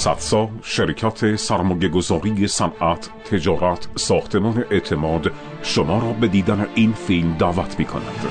سدسا شرکت سرمایه‌گذاری صنعت، تجارت، ساختمان اعتماد شما را به دیدن این فیلم دعوت می‌کند.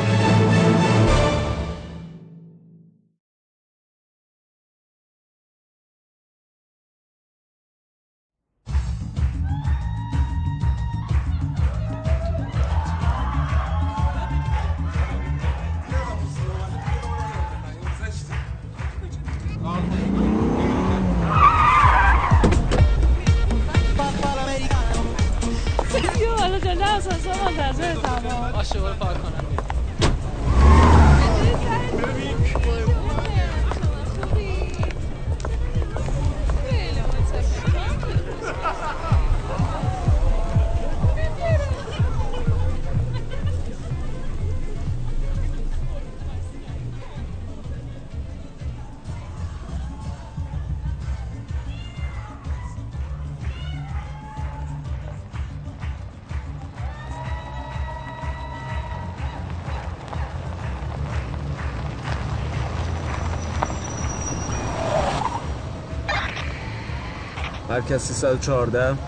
مرکز 314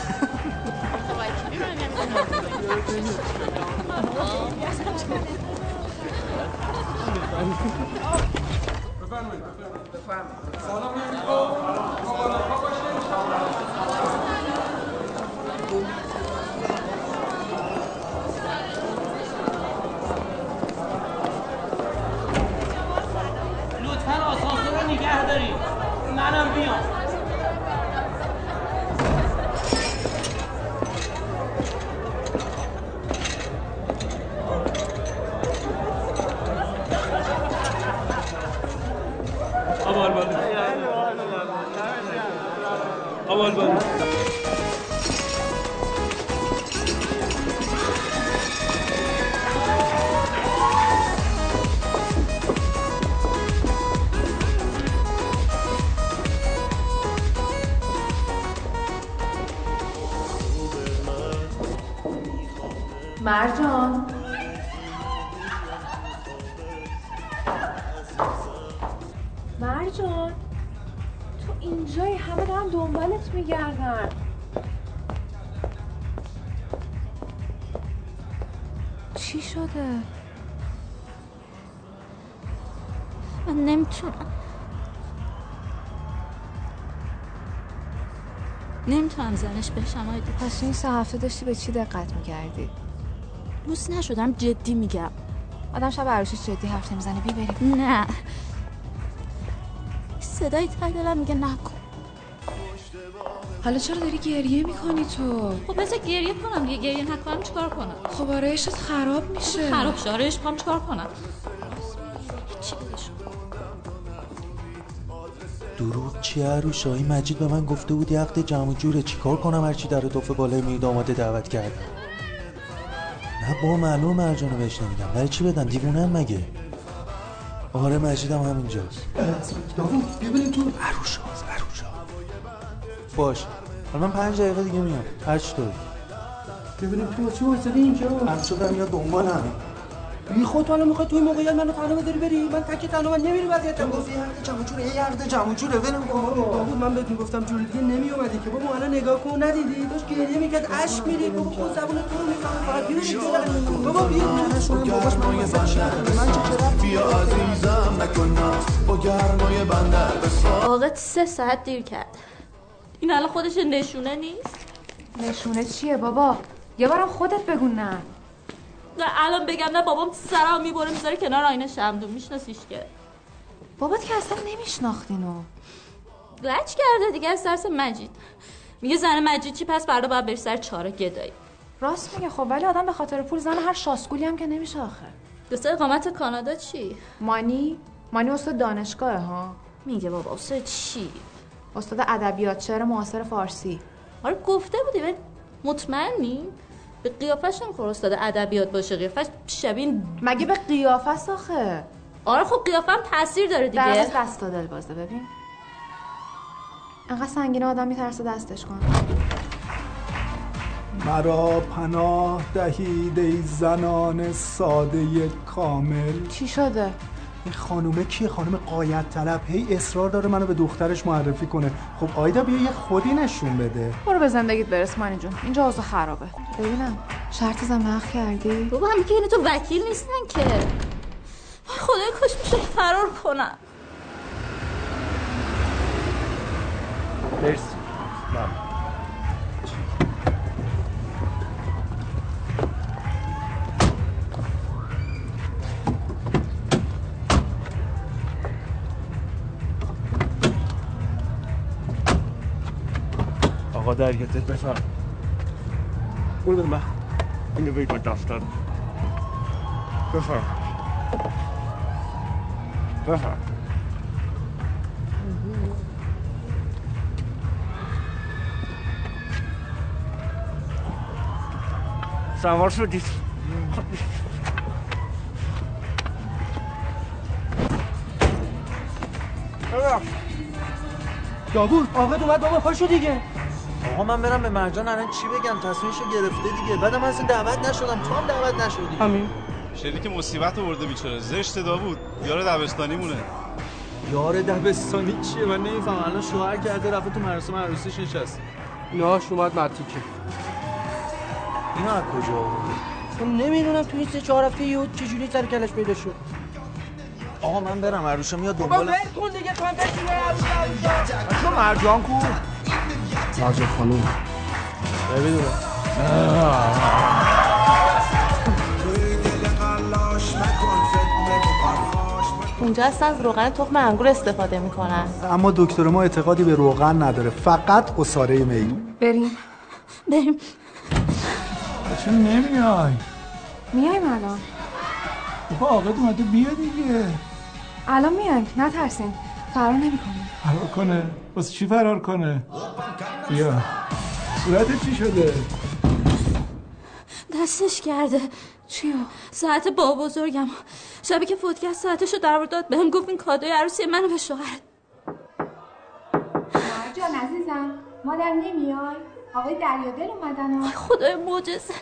لطفاً آسانسور رو نگه دارید. منم بیام. مرجان مرجان تو اینجای همه دارن دنبالت میگردن. چی شده؟ من نمیتونم زنش بشم. آیدی پس این 3 هفته داشتی به چی دقت میکردی؟ لوس نشدم، جدی میگم. آدم شب عروسیش جدی حرف نمیزنه. بریم. نه، صدای ته دلم میگه نکن. حالا چرا داری گریه میکنی تو؟ خب مثل گریه کنم دیگه. گریه نکنم چیکار کنم؟ خب آرایشت خراب میشه. خراب شه. آرایش پام چیکار کنم؟ چی بشم؟ درود چیه عروسایی؟ مجید به من گفته بود عقد جمع جوره. چیکار کنم هرچی در توف بالای میرد آماده دعوت کردم؟ نه با معلوم مرجانو بهش نمیدم. برای چی بدم؟ دیوونه مگه؟ آره مجیدم همینجاست. داوود ببینیم تو. عروسا باش. حالا من 5 دقیقه دیگه میام. هر چی طوری. ببینیم تو چی واسه اینجا؟ عروسا دارم میاد دنبالم. بی خود حالا میخوای توی موقعیت منو تنها بذاری بری؟ من تک تنها من نمیری وضعیتم. گفتی عقد جمع جوره. یه عقد جمع جوره. ولم کن. داوود من بهت میگفتم جوری دیگه نمیومدی که. بابا الان نگاه کن ندیدی؟ داشت گریه میکرد اشک میریخت. بابا خود زبون تو رو میفهمه. فقط بیا. بابا بیا. باباش من بیا عزیزم نکن با گرمای بندر بسا. آقا 3 ساعت دیر کرد. این الان خودش نشونه نیست؟ نشونه چیه بابا؟ یه بارم خودت بگو. نه الان بگم نه بابام سرم میبره میذاره کنار آینه شمدون. میشناسیش که؟ بابات که اصلا نمیشناختینو. لج کرده دیگه از ترس مجید. میگه زن مجید چی پس فردا باید بری سر چاره گدایی. راست میگه. خب ولی آدم به خاطر پول زن هر شاسکولی هم که نمیشه آخه. دوست اقامت کانادا چی؟ مانی استاد دانشگاه ها. میگه بابا استاد چی؟ استاد ادبیات شعر معاصر فارسی. آره گفته بودی ولی مطمئنی؟ به قیافش نمیخوره استاد ادبیات باشه. قیافش شبیه مگه به قیافه آخه؟ آره خب قیافم تاثیر داره دیگه. در دست و دل بازه. ببین انقدر سنگینه آدم میترسه دستش کنه. مرا پناه دهید ای زنان ساده کامل. چی شده؟ این خانومه کیه؟ خانم غایت طلب هی اصرار داره منو به دخترش معرفی کنه. خب آیدا بیا یه خودی نشون بده. برو به زندگیت برس مانی جون، اینجا اوضاع خرابه. ببینم شرط زمخ کردی؟ بابا هم که این تو وکیل نیستن که. خدای کاش میشه فرار کنم. مرسی. آقا دریادل بفرم. برو بده من. اینو بگید من دفتر. بفرم. بفرم. سوار شدید. داوود آقا اومد بابا پاشو دیگه. آقا من برم به مرجان الان چی بگم؟ تصمیمشو گرفته دیگه. بعدم من اصلا دعوت نشدم، تو هم دعوت نشدی. همین شریک مصیبت آورده بیچاره. زشت داوود. یار دبستانی مونه. یار دبستانی چیه؟ من نمیفهمم. الان شوهر کرده رفته تو مراسم عروسیش نشسته. ناش اومد مرتیکه. اینا از کجا آورده؟ من نمیدونم تو این 3-4 هفته یهو چجوری سر کلش پیدا شد. آقا من برم عروسا میاد دنبالم. بابا ول کن دیگه، تو هم بشین عروسا. تو مرجان کو؟ مرجان خانوم. ببینم. اونجا اصلا از روغن تخم انگور استفاده میکنن. اما دکتر ما اعتقادی به روغن نداره، فقط عصاره می. بریم. چون نمیای؟ میایم الان. بابا آقا اومده بیا دیگه. الان میایم، نترسین. فرار نمیکنه. فرار کنه؟ واسه چی فرار کنه؟ بیا. صورتت چی شده؟ دستش کرده. چیو؟ ساعت با بزرگم. شبی که فوت کرد ساعتشو در داد بهم، گفت این کادوی عروسی منو به شوهرت. مرجان عزیزم مادر نمیای؟ آقای دریادل اومدن. خدای معجزه.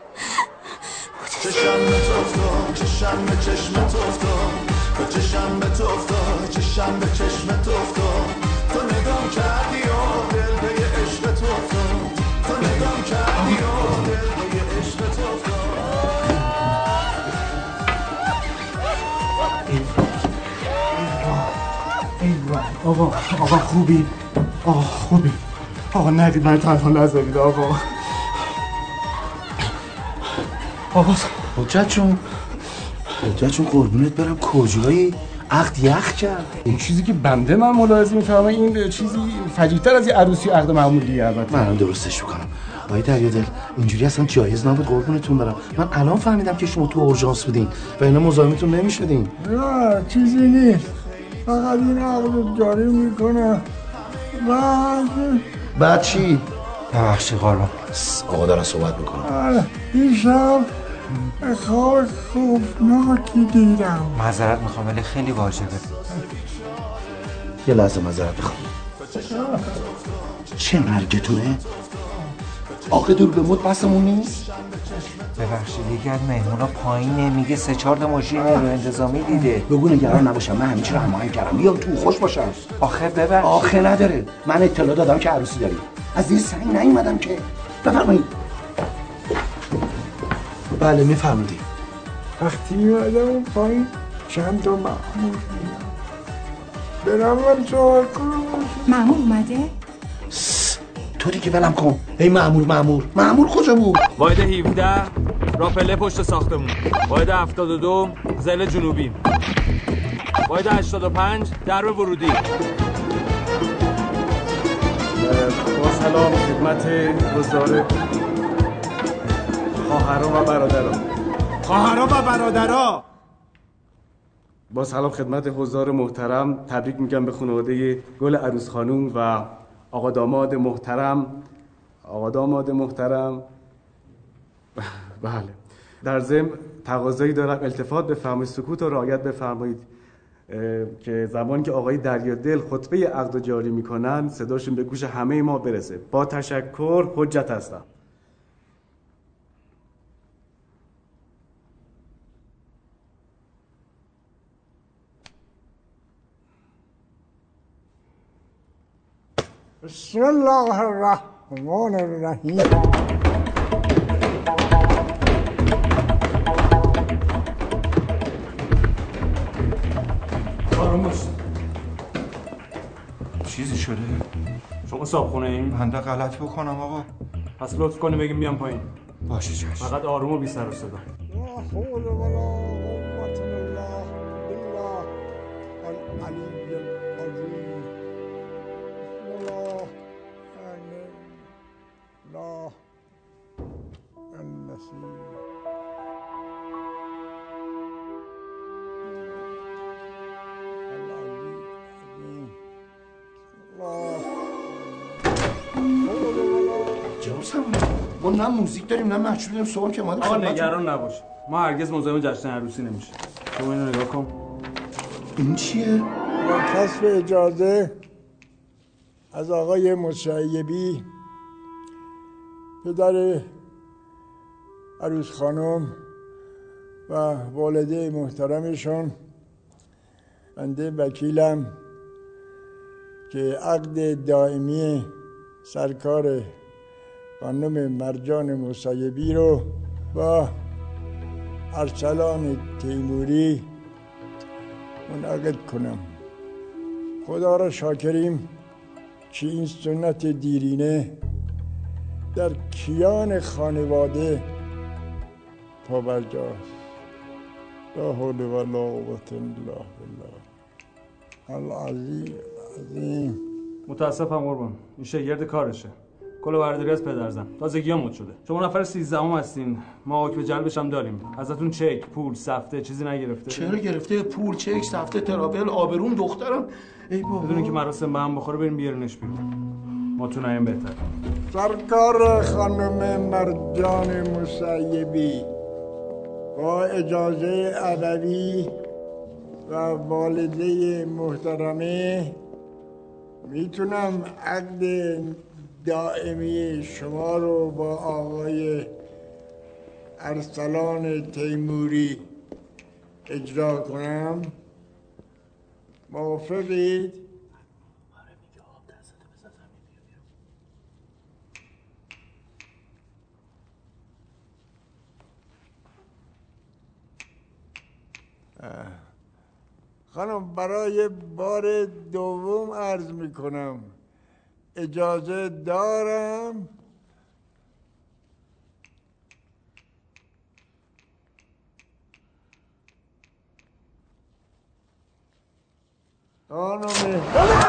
چشم به تو افتاد، چشم به چشم تو افتاد، چشم به تو افتاد، چشم به چشم تو افتاد. تو نگام کردی و دل به یه عشق تو افتاد، تو نگام کردی و دل به یه عشق تو افتاد. آقا خوبی؟ خوبی؟ آقا ندید من تنها نذارید آقا. حجت چون قربونت برم کجایی؟ عقد یخ کرد. این چیزی که بنده من ملاحظه می‌فهمم این چیزی فجیع‌تر از این عروسی عقد معمولیه. البته من درستش میکنم. آقای دریادل اینجوری اصلا جایز نبود قربونتون برم. من الان فهمیدم که شما تو اورژانس بودین و اینا مزاحمتون نمیشدین. نه چیزی نیست، فقط این عقد جاری میکنه. بعد چی؟ ببخشید قربان. آقا دارن صحبت میکنم. این شب خواب خوفناکی دیدم. معذرت میخوام ولی خیلی واجبه. یه لحظه معذرت میخوام. چه مرگتونه؟ آخه دور به مد بسمون نیست؟ ببخشید یکی از مهمونا پایینه میگه 3-4 تا ماشین رو انتظامی دیده. بگو نگران نباشم، من همین چی رو هماهنگ کردم. بیام تو خوش باشم. آخه ببخشید. آخه نداره، من اطلاع دادم که عروسی داری. از این سنگ نیومدم که. بفرمایید. بله میفرمایید. وقتی میادم اون پایین چند تا مأمور دیدم. برم من صحبت کنم. مأمور اومده؟ تو دیگه ولم کن. ای مأمور کجا بود؟ واحد 17 راپله پشت ساختمون. واحد 72 زل جنوبی. واحد 85 درب ورودی. با سلام خدمت حضار خواهران و برادران. با سلام خدمت حضار محترم، تبریک میگم به خانواده گل عروس خانوم و آقا داماد محترم. بله. در ضمن تقاضایی دارم التفات بفرمایید، سکوت و رعایت بفرمایید که زمانی که آقای دریادل خطبه عقد رو جاری میکنن صداشون به گوش همه ما برسه. با تشکر، حجت هستم. بسم الله الرحمن الرحیم. آروم باش. چیزی شده؟ شما صابخونه این؟ بنده غلط بکنم آقا. پس لطف کنی بگیم بیام پایین. باشه چشم. فقط آروم و بی سر و صدا. لا حول ولا قوة الا بالله العلی العظیم. الله لا النصیر. ما نه موزیک داریم نه محجوب داریم. صبح که اومدیم آقا نگران نباش، ما هرگز مزاحم جشن عروسی نمیشه. شما اینو نگاه کن. این چیه؟ با کسب اجازه از آقای مصیبی پدر عروس خانم و والده محترمشون، بنده وکیلم که عقد دائمی سرکار خانم مرجان مصیبی رو با ارسلان تیموری منعقد کنم. خدا را شاکریم که این سنت دیرینه در کیان خانواده پابرجاست. لا حول ولا قوة الا بالله العظیم. متاسفم قربان، این شگرد کارشه. کل برداری از پدرزن تازگی ها مد شده. شما نفر 13ام هستین، ما حکم جلبش هم داریم. ازتون چک، پول، سفته چیزی نگرفته؟ چرا گرفته؟ پول، چک، سفته، ترافل، آبروم، دخترم. ای بابا بدونین که مراسم به هم بخوره بریم بیارینش بیرون. ما تو نایم بهتر. سرکار خانم مرجان مصیبی با اجازه ابوی و والده محترمه میتونم عقد دائمی شما رو با آقای ارسلان تیموری اجرا کنم؟ موافقید؟ خانم برای بار دوم عرض میکنم اجازه دارم؟ خانم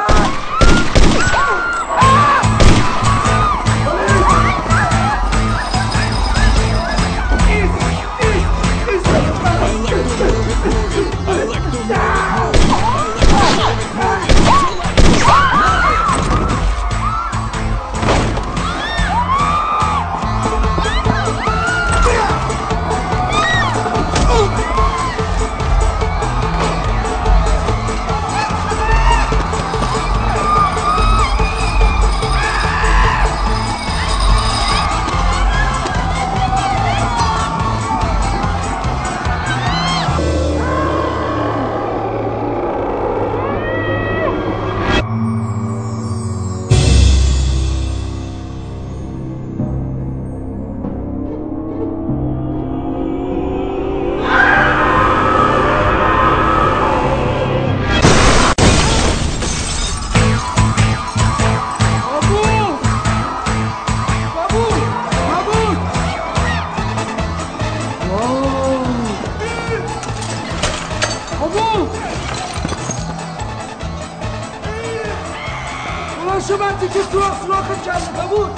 شبتی که تو اخلاق جلبه بود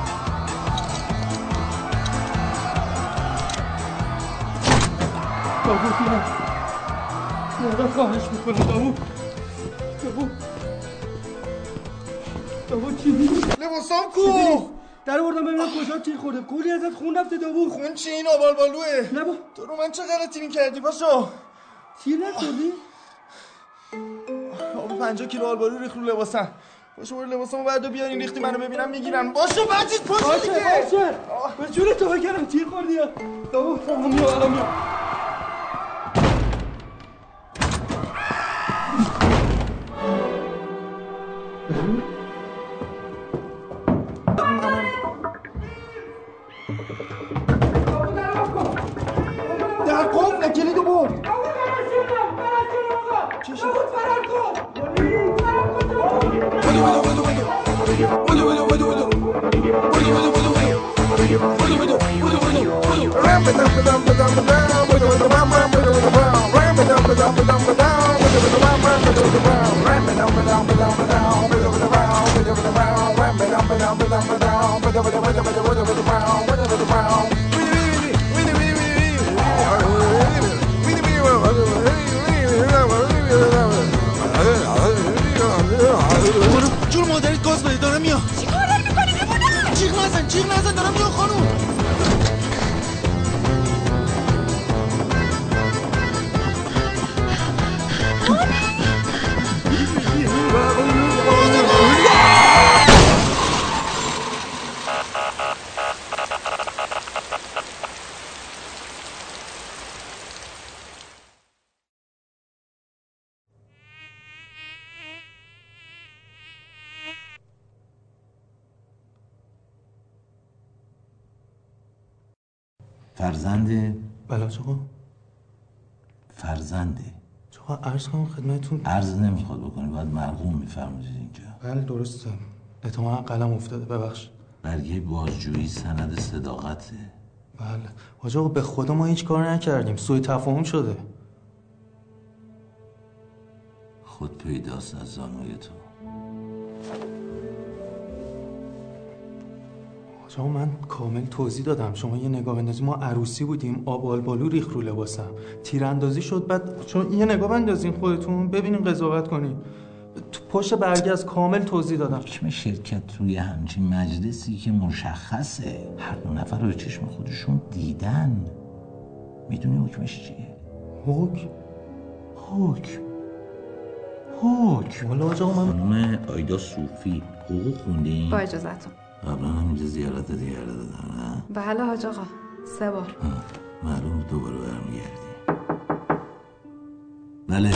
داوود نه خواهش میکنه داوود چی دیدی؟ لباسام کو؟ در آوردم ببینم کجا تیر خورده. کلی ازت خون رفته داوود. خون چی این آبالبالوه؟ نه با تو رو من چه غلطی میکردی پاشو؟ تیر نخوردی؟ آب 50 کیلو آلبالو ریخت رو لباسم. باشو برو لباسمو بعدو بیارین ریختی منو ببینم میگیرن. باشو بچید پاشو دیگه. باشه به جون تو بگرم تیر خوردی یا داوود الان میام. چی شد؟ جور مادریت گاز بده دارم میام. چی کار داری میکنی؟ بمونه. جیغ نزن دارم میام خانوم. فرزنده؟ بله آقا. فرزنده. آقا عرض کنم خدمتتون. عرض نمیخواد بکنی، باید مرقوم میفرمایید اینجا. بله درسته. احتمالاً قلم افتاده، ببخشید. برگه بازجویی سند صداقته. بله. حاج آقا به خدا ما هیچ کار نکردیم. سوء تفاهم شده. خود پیداست از زانوی تو. حاج آقا من کامل توضیح دادم. شما یه نگاه بندازی، ما عروسی بودیم، آب آلبالو ریخت رو لباسم، تیراندازی شد، بعد شما یه نگاه بندازین خودتون ببینین قضاوت کنین. تو پشت برگه از کامل توضیح دادم. حکم شرکت توی همچین مجلسی که مشخصه، هر دو نفر رو چشم خودشون دیدن. میدونی حکمش چیه؟ حکم والا آقا من خانم آیدا صوفی حقوق خوندین؟ با اجازتون. قبلا هم اینجا زیارت دیگه دادم نه؟ بله حاج آقا 3 بار. معلوم دوباره برمیگردی. بله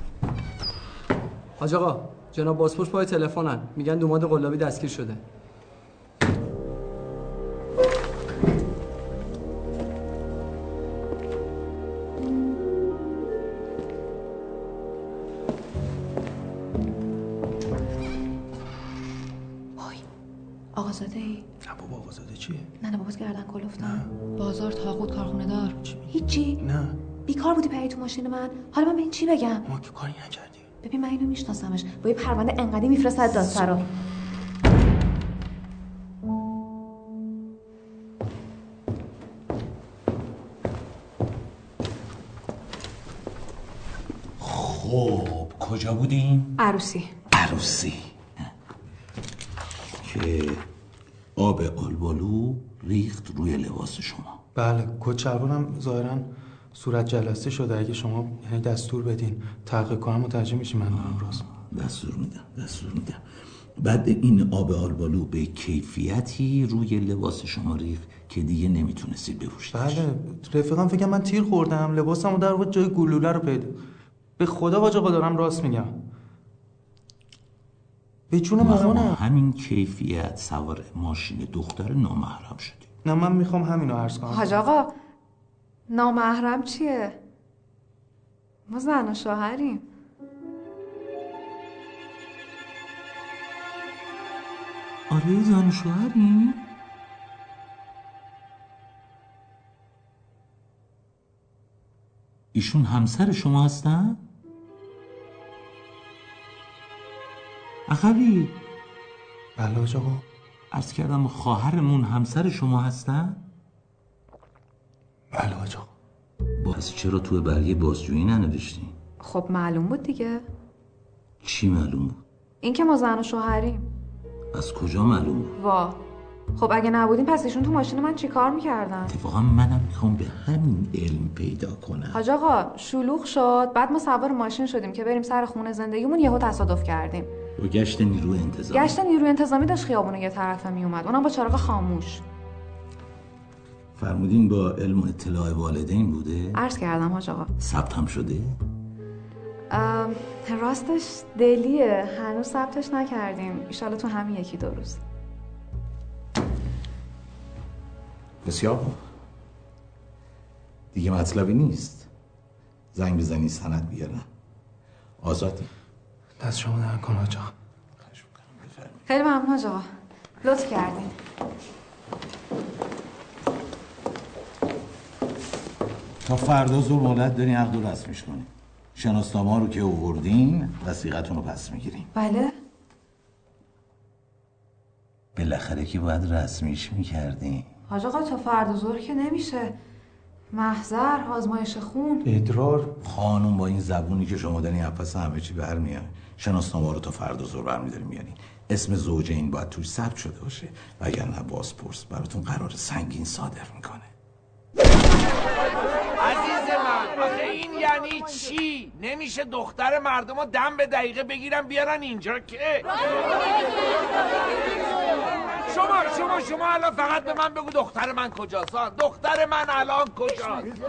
حاج آقا جناب بازپرس پای تلفنن، میگن دوماد قلابی دستگیر شده. آقازاده ای؟ نه بابا آقازاده چیه؟ نه بابات گردن کلفتن. بازار تاقود کارخونه دار. هیچی؟ نه بیکار بودی پری تو ماشین من. حالا من به این چی بگم؟ ما که کاری نکردیم. ببین من اینو میشناسمش، با یه پرونده انقدی میفرستد دادسرا. خب کجا بودیم؟ عروسی که آب آلبالو ریخت روی لباس شما. بله کچربونم ظاهراً صورت جلسه شده. اگه شما یعنی دستور بدین تحقیق کنم متوجه میشی من دارم راست. دستور میدم. بعد این آب آلبالو به کیفیتی روی لباس شما ریخت که دیگه نمیتونستید بپوشید. بله رفیقم فکر من تیر خوردم، لباسمو در واقع جای گلوله رو پیدا. به خدا حاج آقا دارم راست میگم. به جون مامانم همین کیفیت سوار ماشین دختر نامحرم شدی. نه من میخوام همینو عرض کنم. حاج آقا نامحرم چیه؟ ما زن و شوهریم. آره زن و شوهریم؟ ایشون همسر شما هستن؟ عقبی؟ بله حاج آقا. عرض کردم خواهرمون همسر شما هستن؟ بله حاج آقا. باز چرا توی برگه بازجویی ننوشتین؟ خب معلوم بود دیگه. چی معلوم بود؟ این که ما زن و شوهریم. از کجا معلوم بود؟ وا خب اگه نبودین پس ایشون تو ماشین من چی کار میکردن؟ اتفاقا منم میخوام به همین علم پیدا کنم. حاج آقا شلوغ شد، بعد ما سوار ماشین شدیم که بریم سر خونه زندگیمون، یهو تصادف کردیم. و گشت نیروی انتظامی داشت خیابونو یه طرفه میومد، اونم با چراغ خاموش. فرمودین با علم و اطلاع والدین بوده؟ عرض کردم حاج آقا. ثبت هم شده؟ راستش دلیه، هنوز ثبتش نکردیم، ایشالا تو همین 1-2 روز. بسیار خوب. دیگه مطلبی نیست. زنگ بزنی سند بیارن. آزادی. دست شما در کن حاج آقا. خیلی ممنون حاج آقا، لطف کردین. تا فردا ظهر مهلت دارین عقد رو رسمیش کنین. شناسنامه رو که آوردین وثیقتون رو پس میگیریم. بله. بالاخره که باید رسمیش میکردین. حاج آقا تا فردا ظهر که نمیشه. محضر، آزمایش خون، ادرار. خانم با این زبونی که شما دارین پس همه چی برمیاد. شناسنامه رو تا فردا ظهر برمی‌دارین میارین. اسم زوجین باید توش ثبت شده باشه وگرنه بازپرس براتون قرار سنگین صادر میکنه. عزیز من آخه این یعنی چی؟ نمیشه دختر مردم رو دم به دقیقه بگیرن بیارن اینجا که شما الان فقط به من بگو دختر من کجاست؟ دختر من الان کجاست؟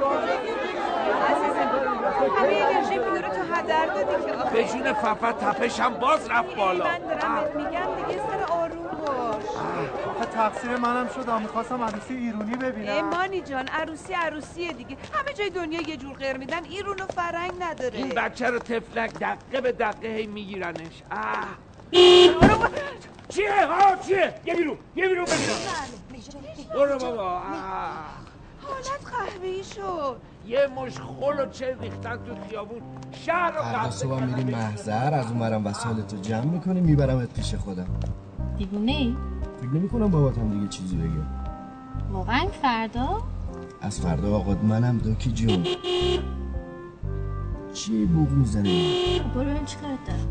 همه انرژی میداره تو هدر دادی که به جون ففت تپشم باز رفت بالا. من دارم بهت میگم دیگه سر آروم باش. آخه تقصیر منم شد، میخواستم عروسی ایرونی ببینم. مانی جان عروسیه دیگه، همه جای دنیا یه جور غیر میدن، ایرون و فرنگ نداره. این بچه رو تفلک دقیقه به دقیقه هی میگیرنش. چیه؟ یه بیرون ببینم. برو بابا. حالت قهوه‌ای شد. یه مش خل و چه ریختن تو خیابون شهر رو هر صبح میریم محضر، از اونورم وسایلتو جمع میکنیم میبرمت پیش خودم. دیوونه‌ای؟ فکر نمی‌کنم باباتم دیگه چیزی بگه. واقعا فردا؟ از فردا آقا منم دوکی جون. چی بوق میزنی؟ برو ببین چی کارت دارم.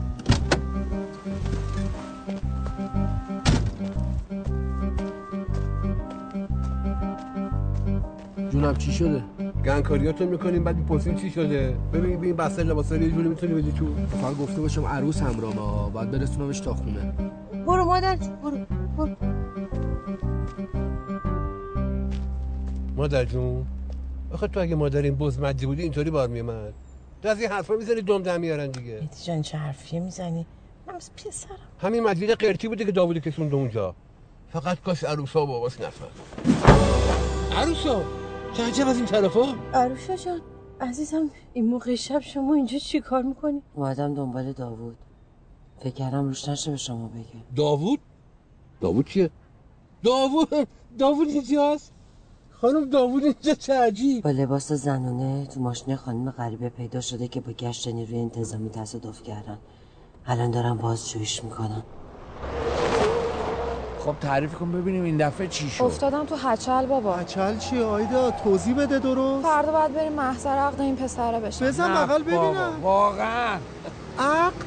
جونم چی شده؟ گنگکاریاتون میکنیم بعد میپرسیم چی شده؟ ببین این بسته لباسا رو یه جوری میتونی بدی تو. فقط گفته باشم عروس همراهمه، بعد برسونمش تا خونه. برو مادر برو. مادر جون آخه تو اگه مادر این بزمجی بودی اینطوری بار میومد. تو از این حرفا میزنی دم دم میارن دیگه. مهدی جان چه حرفیه میزنی؟ من مثل پسرم. همین مجید قرتی بوده که داوودی کشوند اونجا. فقط کاش عروسا باباش نفهم. عروسا چه عجب از این طرفا؟ عروسا جان عزیزم این موقع شب شما اینجا چی کار میکنی؟ اومدم دنبال داوود. فکر کردم روش نشه به شما بگه. داوود چیه؟ داوود اینجاست؟ خانم داوود اینجا چه عجیب. با لباس زنونه تو ماشین خانم غریبه پیدا شده که با گشت نیروی انتظامی تصادف کردن. الان دارم بازجوییش میکنم. خب تعریف کن ببینیم این دفعه چی شد. افتادم تو هچل بابا. هچل چیه آیدا؟ توضیح بده درست. فردا باید بریم محضر عقد این پسره بشه. بزن بغل ببینم. واقعا عقد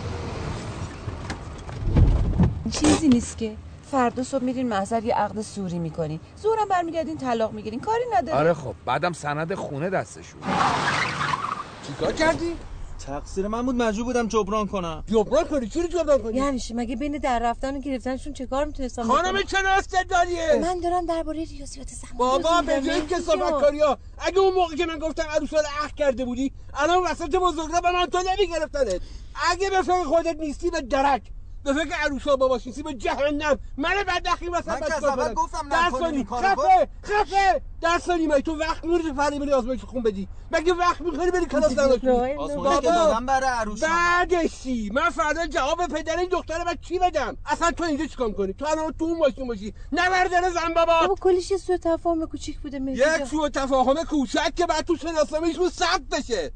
چیزی نیست که فردا صبح میرین محضر یه عقد سوری میکنین، زورم برمیگردین طلاق میگیرین، کاری نداره. آره خب بعدم سند خونه دستشون. چیکار کردی؟ تقصیر من بود، مجبور بودم جبران کنم. جبران کنی؟ چوری جبران کنی؟ یعنی چی؟ مگه بین در رفتن و گرفتنشون چه کار میتونستم بکنم؟ خانم چرا استدلالیه؟ من دارم درباره ریاضیات زمان بابا به جای کثافتکاریا، اگه اون موقع که من گفتم عروسا رو عقد کرده بودی الان وسط بزرگرا به من تو نمیگرفتنت. اگه به فکر خودت نیستی به درک، به فکر عروسا باباش نیستی به جهنم. من بدبختی وسط من که اول گفتم نکنی این کارو. خفه درسانی من تو وقت میری فرض بری آزمایش خون بدی، مگه وقت می‌خوری بری کلاس دانشجو؟ آزمایش که دادم برای عروس. بعدشی من فردا جواب پدر این دختره بعد چی بدم؟ اصلا تو اینجا چیکار کنی؟ تو الان تو اون ماشین باشی نوردن زن بابا کلیش یه سوء تفاهم کوچیک بوده. یک سوء تفاهم کوچک که بعد تو شناسنامه‌شون ثبت بشه.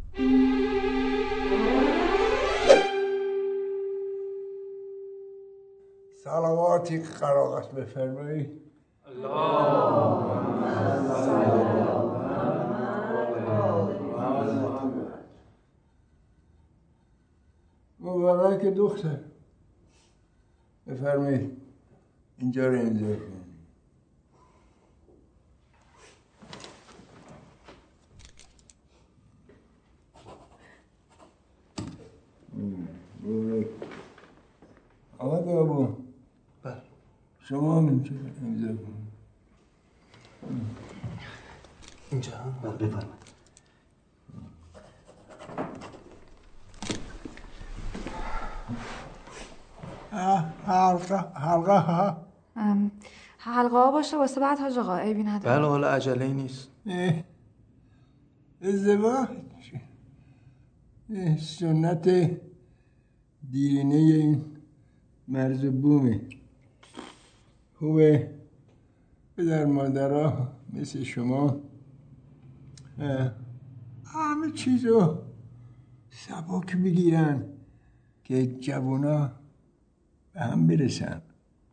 صلواتی قرائت بفرمایید. مبارک دختر، بفرمایید اینجا رو امضا کنید. آقا بابا شما هم اینجا امضا کنید. اینجا بفرمایید. حلقه ها باشه واسه بعد حاج آقا، عیبی نداره. بله حالا عجله ای نیست. ازدواج سنت دیرینه این مرز بومه. خوبه پدر مادرها مثل شما همه چیزو سبک بگیرن که جوونا به هم برسن.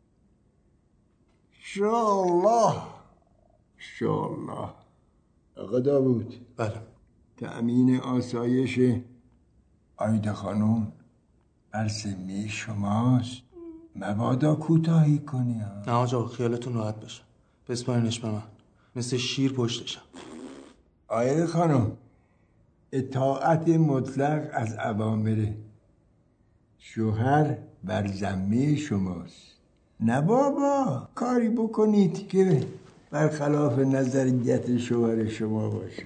انشاءالله. آقا داوود. بله. تأمین آسایش آیده خانوم بر ذمه شماست. مبادا کوتاهی کنی. نه آقا خیالتون راحت باشه. بسپارینش به من. مثل شیر پشتشم. آیده خانوم اطاعت مطلق از اوامر شوهر بر ذمه شماست. نه بابا کاری بکنید که برخلاف نظریت شوهر شما باشه.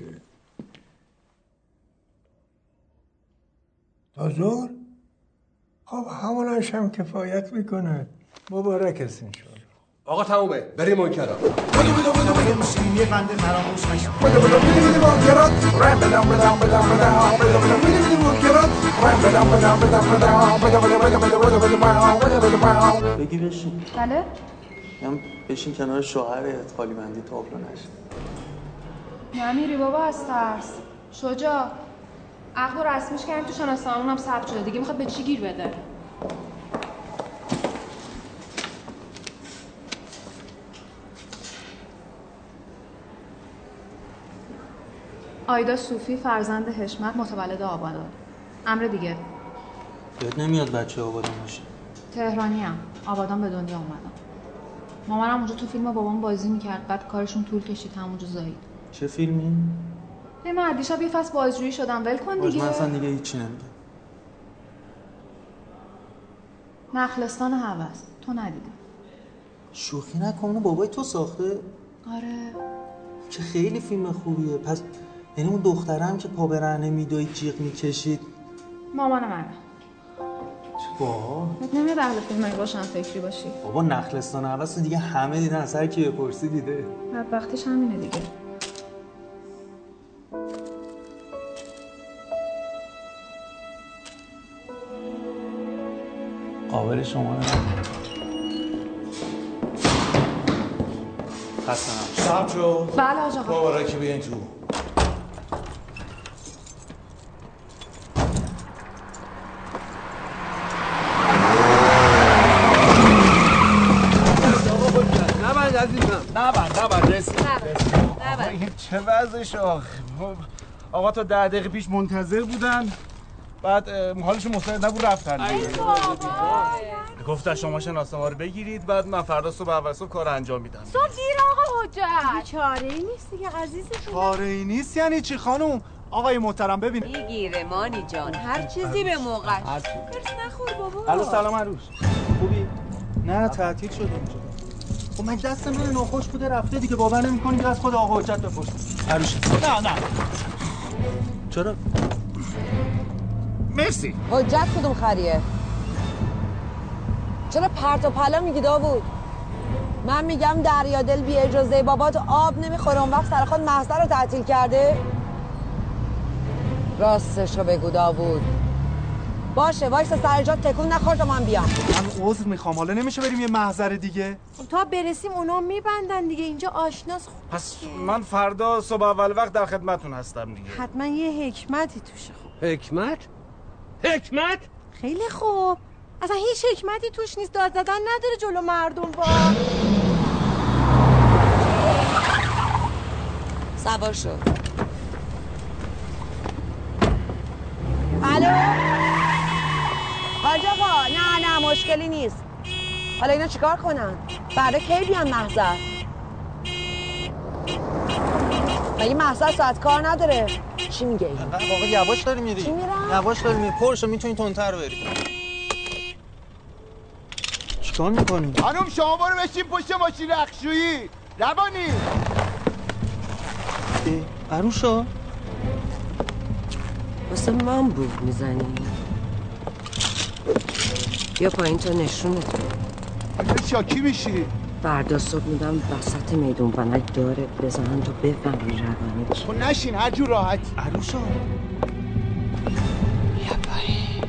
تا ظهر؟ خب همونش هم کفایت میکنه. مبارک است انشاءالله. آقا تمومه بریم منکرات. یه بنده فراموش نشه. بگی بشین. بله؟ هم بشین کنار شوهرت خالی بندی تابلو نشه. نمیری بابا از ترس. شجاع عقد رو رسمیش کردیم تو شناسنامه اونم ثبت شده دیگه. میخواد به چی گیر بده؟ آیدا صوفی فرزند حشمت متولد آبادان. امر دیگه یاد نمیاد بچه آبادان باشه. تهرانی‌ام. آبادان به دنیا اومدم. مامانم اونجا تو فیلم بابام بازی میکرد. بعد کارشون طول کشید همونجا زایید. چه فیلمی؟ من دیشب یه فصل بازجویی شدم. ول کن دیگه. من اصلا دیگه هیچی نمیگم. نخلستان هوس. تو ندیدی؟ شوخی نکنه بابای تو ساخته؟ آره. که خیلی فیلم خوبیه. پس یعنی اون دخترم که پا برهنه میدوید جیغ میکشید مامان منه. با نمیاد اهل فیلم روشن فکری باشی. بابا نخلستان هوس دیگه همه دیدن. از هر کی بپرسی دیده. بدبختیش همینه دیگه. قابل شما نه. خستم. سبجو. بله آقا. مبارکی بیاین تو. نبند عزیزم. نبند رسید. این چه وضعش آخه؟ آقا تا 10 دقیقه پیش منتظر بودن. بعد حالشون مستعد نبود رفتن. گفتن شما شناسنامه رو بگیرید بعد من فردا صبح اول صبح کار انجام میدم. صبح دیر آقا حجت. چاره‌ای نیست دیگه عزیزتون. چاره‌ای نیست یعنی چی خانم؟ آقای محترم ببین. میگیره مانی جان هر چیزی به موقع. هرس نخور بابا. الو سلام عروس. خوبی؟ نه تعطیل شد اینجا. خب من دست من ناخوش بوده رفته دیگه. باور نمی‌کنی که از خود آقا حجت بپرس. عروس. نه. چرا؟ مرسی. حجت کدوم خریه؟ چرا پرت و پلا میگی داوود؟ من میگم دریادل بی اجازه بابات آب نمیخوره. اون وقت سر خود محضر رو تعطیل کرده؟ راستشو بگو داوود. باشه وایسا سر جات تکون نخور تا من بیام. من عذر میخوام. حالا نمیشه بریم یه محضر دیگه؟ تا برسیم اونا میبندن دیگه. اینجا آشناس. پس من فردا صبح اول وقت در خدمتتون هستم دیگه. حتما یه حکمتی توشه. خب حکمت؟ خیلی خوب. اصلا هیچ حکمتی توش نیست. داد زدن نداره جلو مردم. با سوار شو. الو حاج آقا. نه مشکلی نیست. حالا اینا چیکار کنن؟ فردا کی بیان محضر؟ مگه محضر ساعت کار نداره؟ چی میگه این؟ واقعا یواش داری میری. چی میرم؟ یواش داری میری. پرشو میتونی تندتر بری. چیکار میکنی؟ خانم شما برو بشین پشت ماشین رخشویی. روانی. عروسا واسه من بوق میزنی؟ بیا پایین تا نشونت بدم. شاکی میشی؟ فردا صبح میدم وسط میدون ونک داره بزنن تو بفهمی روانی کی. خب نشین هر جور راحت. عروسا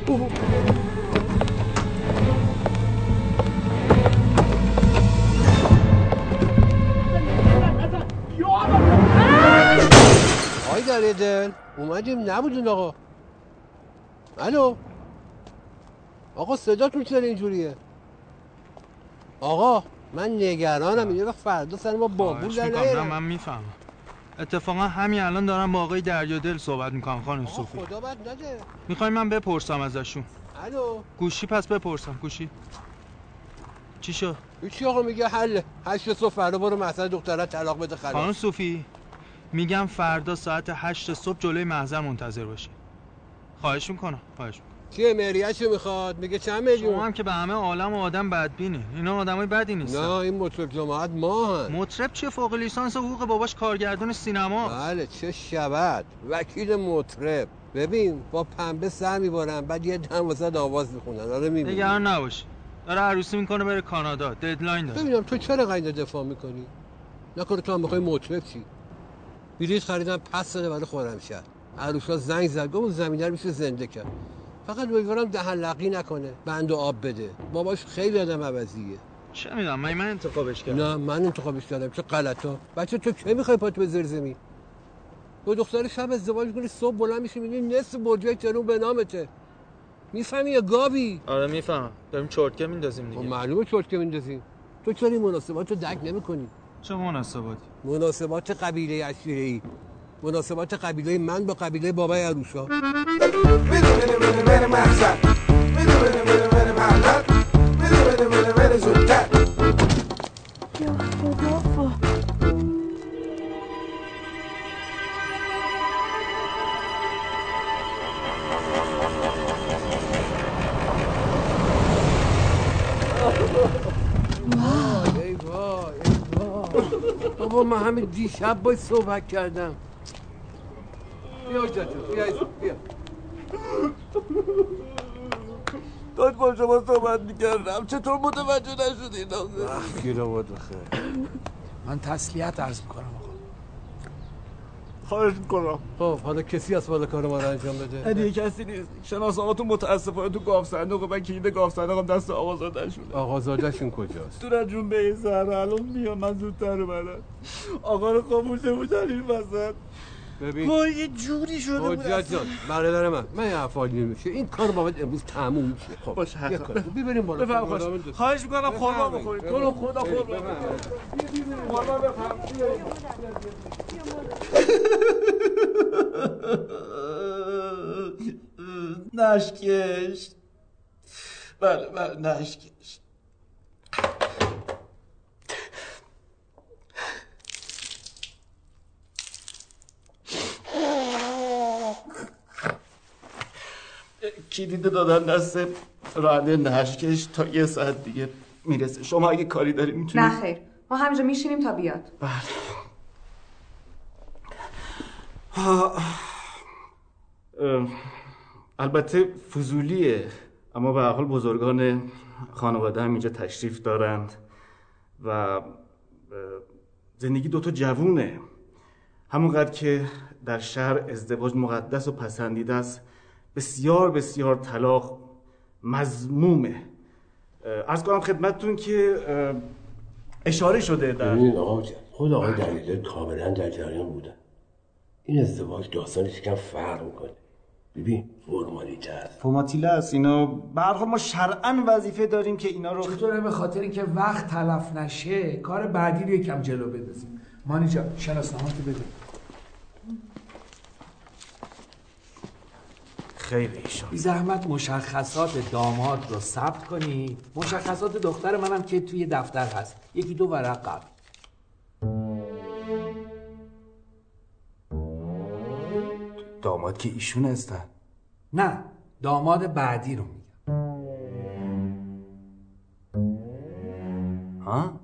آقای دریادل اومدیم نبودین آقا. الو آقا صداتون چرا اینجوریه؟ آقا من نگرانم یه وقت فردا سر ما بابول در نه من میفهمم. اتفاقا همین الان دارم با آقای دریادل صحبت میکنم خانم صوفی. خدا بد نده. میخوای من بپرسم ازشون؟ الو گوشی پس بپرسم گوشی. چی شد؟ هیچی آقا میگه حله. 8 صبح فردا برو محضر دختره طلاق بده خلاص. خانم صوفی میگم فردا ساعت 8 صبح جلوی محضر منتظر باشی. خواهش میکنم. چیه مهریه‌شو میخواد؟ میگه چند میلیون؟ شما هم که به همه عالم و آدم بدبینی. اینا آدمای بدی نیستن. نه این مطرب جماعت ما هن. مطرب چیه؟ فوق لیسانس حقوق باباش کارگردان سینما. بله چه شبت وکیل مطرب. ببین با پنبه سر میبارن بعد یه دم واسه آواز میخونن. آره میبینی. نگران نباش. داره عروسی میکنه بره کانادا. ددلاین داره. ببینم تو چرا قاعده دفاع میکنی؟ نکنه تو هم بخوای مطرب چی؟ بلیط خریدم پس داده برای خرمشهر. عروسا زنگ زد گفت زمینه رو میشه زنده کرد. فقط امیدوارم دهن لقی نکنه. بند و آب بده. باباش خیلی آدم عوضیه. چه میدونم من انتخابش کردم. نه من انتخابش کردم. چه غلطا. بچه تو کی میخوای پات بذاری زمین؟ با دختر شب ازدواج کنی صبح بلند میشی میبینی نصف برجای تهران به نامته. میفهمی یا گاوی؟ آره میفهمم. داریم چرتکه میندازیم دیگه. معلومه چرتکه میندازیم. تو چرا این مناسبات رو درک نمی‌کنی؟ چه مناسباتی؟ مناسبات قبیله عشیره‌ای. مناسبات قبیله من با قبیله بابای عروسا. بابا من همین دیشب باید صحبت کردم. بیا جاتو بیا داشت با شما صحبت میکردم چطور متوجه نشدید آخه؟ گیره بود بخیر. من تسلیت عرض میکنم آقا. خواهش میکنم. خب حالا کسی از بالا کار ما رو انجام بده؟ دیگه کسی نیست. شناسنامه‌تون متاسفانه تو گاف صندوق من کلید گاف صندوقم دست آقازاده شده. آقازاده‌شون کجاست؟ دورت جون به این سهره الان میام من زودتر اومدم. آقا رو خاموشه بودن این وسط. ببین یه جوری شده بود. حجت جان برادر من این افعالی نمیشه. این کار باید امروز تموم میشه. خب باشه یه کار ببریم بالا. بفهم خواهش میکنم خورما بخورید. تو رو خدا خورما. خورما بفهم. نشکش. بله نشکش. کلید دادن دست راننده نشکش تا 1 ساعت دیگه میرسه. شما اگه کاری داری میتونید. نه خیر ما همینجا میشینیم تا بیاد. بله. البته فضولیه اما به هر حال بزرگان خانواده هم اینجا تشریف دارند و زندگی 2 جوونه. همونقدر که در شهر ازدواج مقدس و پسندیده است بسیار طلاق مذمومه. عرض کنم خدمتتون که اشاره شده در ببینید آقا جان خود آقای دریادل کاملا در جریان بودن. این ازدواج داستانش کم فرق میکنه. ببین فرمالیته است. فرماتیله است اینا. به هر حال ما شرعاً وظیفه داریم که اینا رو چطوره به خاطر اینکه وقت تلف نشه کار بعدی رو یکم جلو بندازیم. مانی جان شناسنامه‌تو بده. خیر ایشان. بی زحمت مشخصات داماد رو ثبت کنید. مشخصات دختر منم که توی دفتر هست. 1-2 ورق قبل. داماد که ایشون هستن. نه داماد بعدی رو میگم. ها؟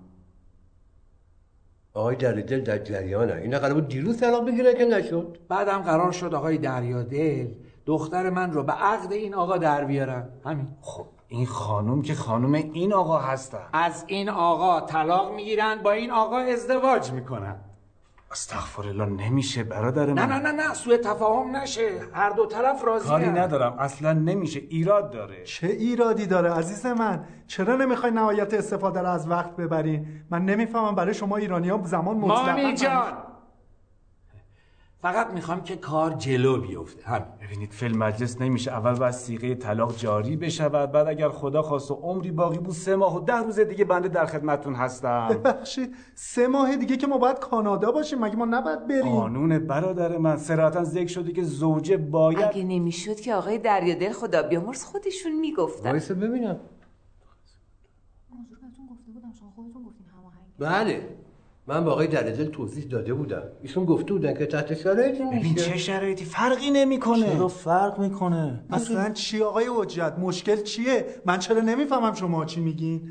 آقای دریادل در جریانه. اینا قرار بود دیروز طلاق بگیره که نشد. بعدم قرار شد آقای دریادل دختر من رو به عقد این آقا در بیارن. همین. خب این خانم که خانم این آقا هستن. از این آقا طلاق میگیرن با این آقا ازدواج میکنن. استغفرالله نمیشه برادر من. نه سوء تفاهم نشه، هر دو طرف راضی کاری ندارم، اصلا نمیشه، ایراد داره. چه ایرادی داره عزیز من؟ چرا نمیخوای نهایت استفاده رو از وقت ببری؟ من نمیفهمم برای شما ایرانی‌ها زمان مطلقاً مانی جان فقط میخوام که کار جلو بیفته. همین. ببینید فیلم مجلس نمیشه، اول باید صیغه طلاق جاری بشود، بعد اگر خدا خواست و عمری باقی بود 3 ماه و 10 روز دیگه بنده در خدمتتون هستم. ببخشید 3 ماه دیگه که ما باید کانادا باشیم، مگه ما نباید بریم؟ قانون برادر من صراحتا ذکر شده که زوجه باید. اگه نمیشد که آقای دریادل خدا بیامرز خودشون میگفتن. وایسا ببینم. بله من با آقای دریادل توضیح داده بودم، ایشون گفته بودن که تحت شرایطی میشه. ببین چه شرایطی، فرقی نمیکنه. چرا فرق میکنه؟ اصلا چی آقای حجت؟ مشکل چیه؟ من چرا نمیفهمم شما چی میگین؟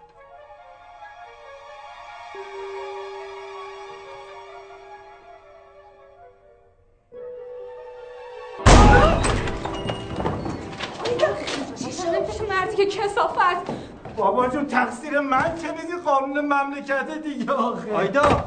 چی شده پیش مردی که کثافت؟ بابا جون تقصیر من چه میگی؟ قانون مملکت دیگه آخه. آیدا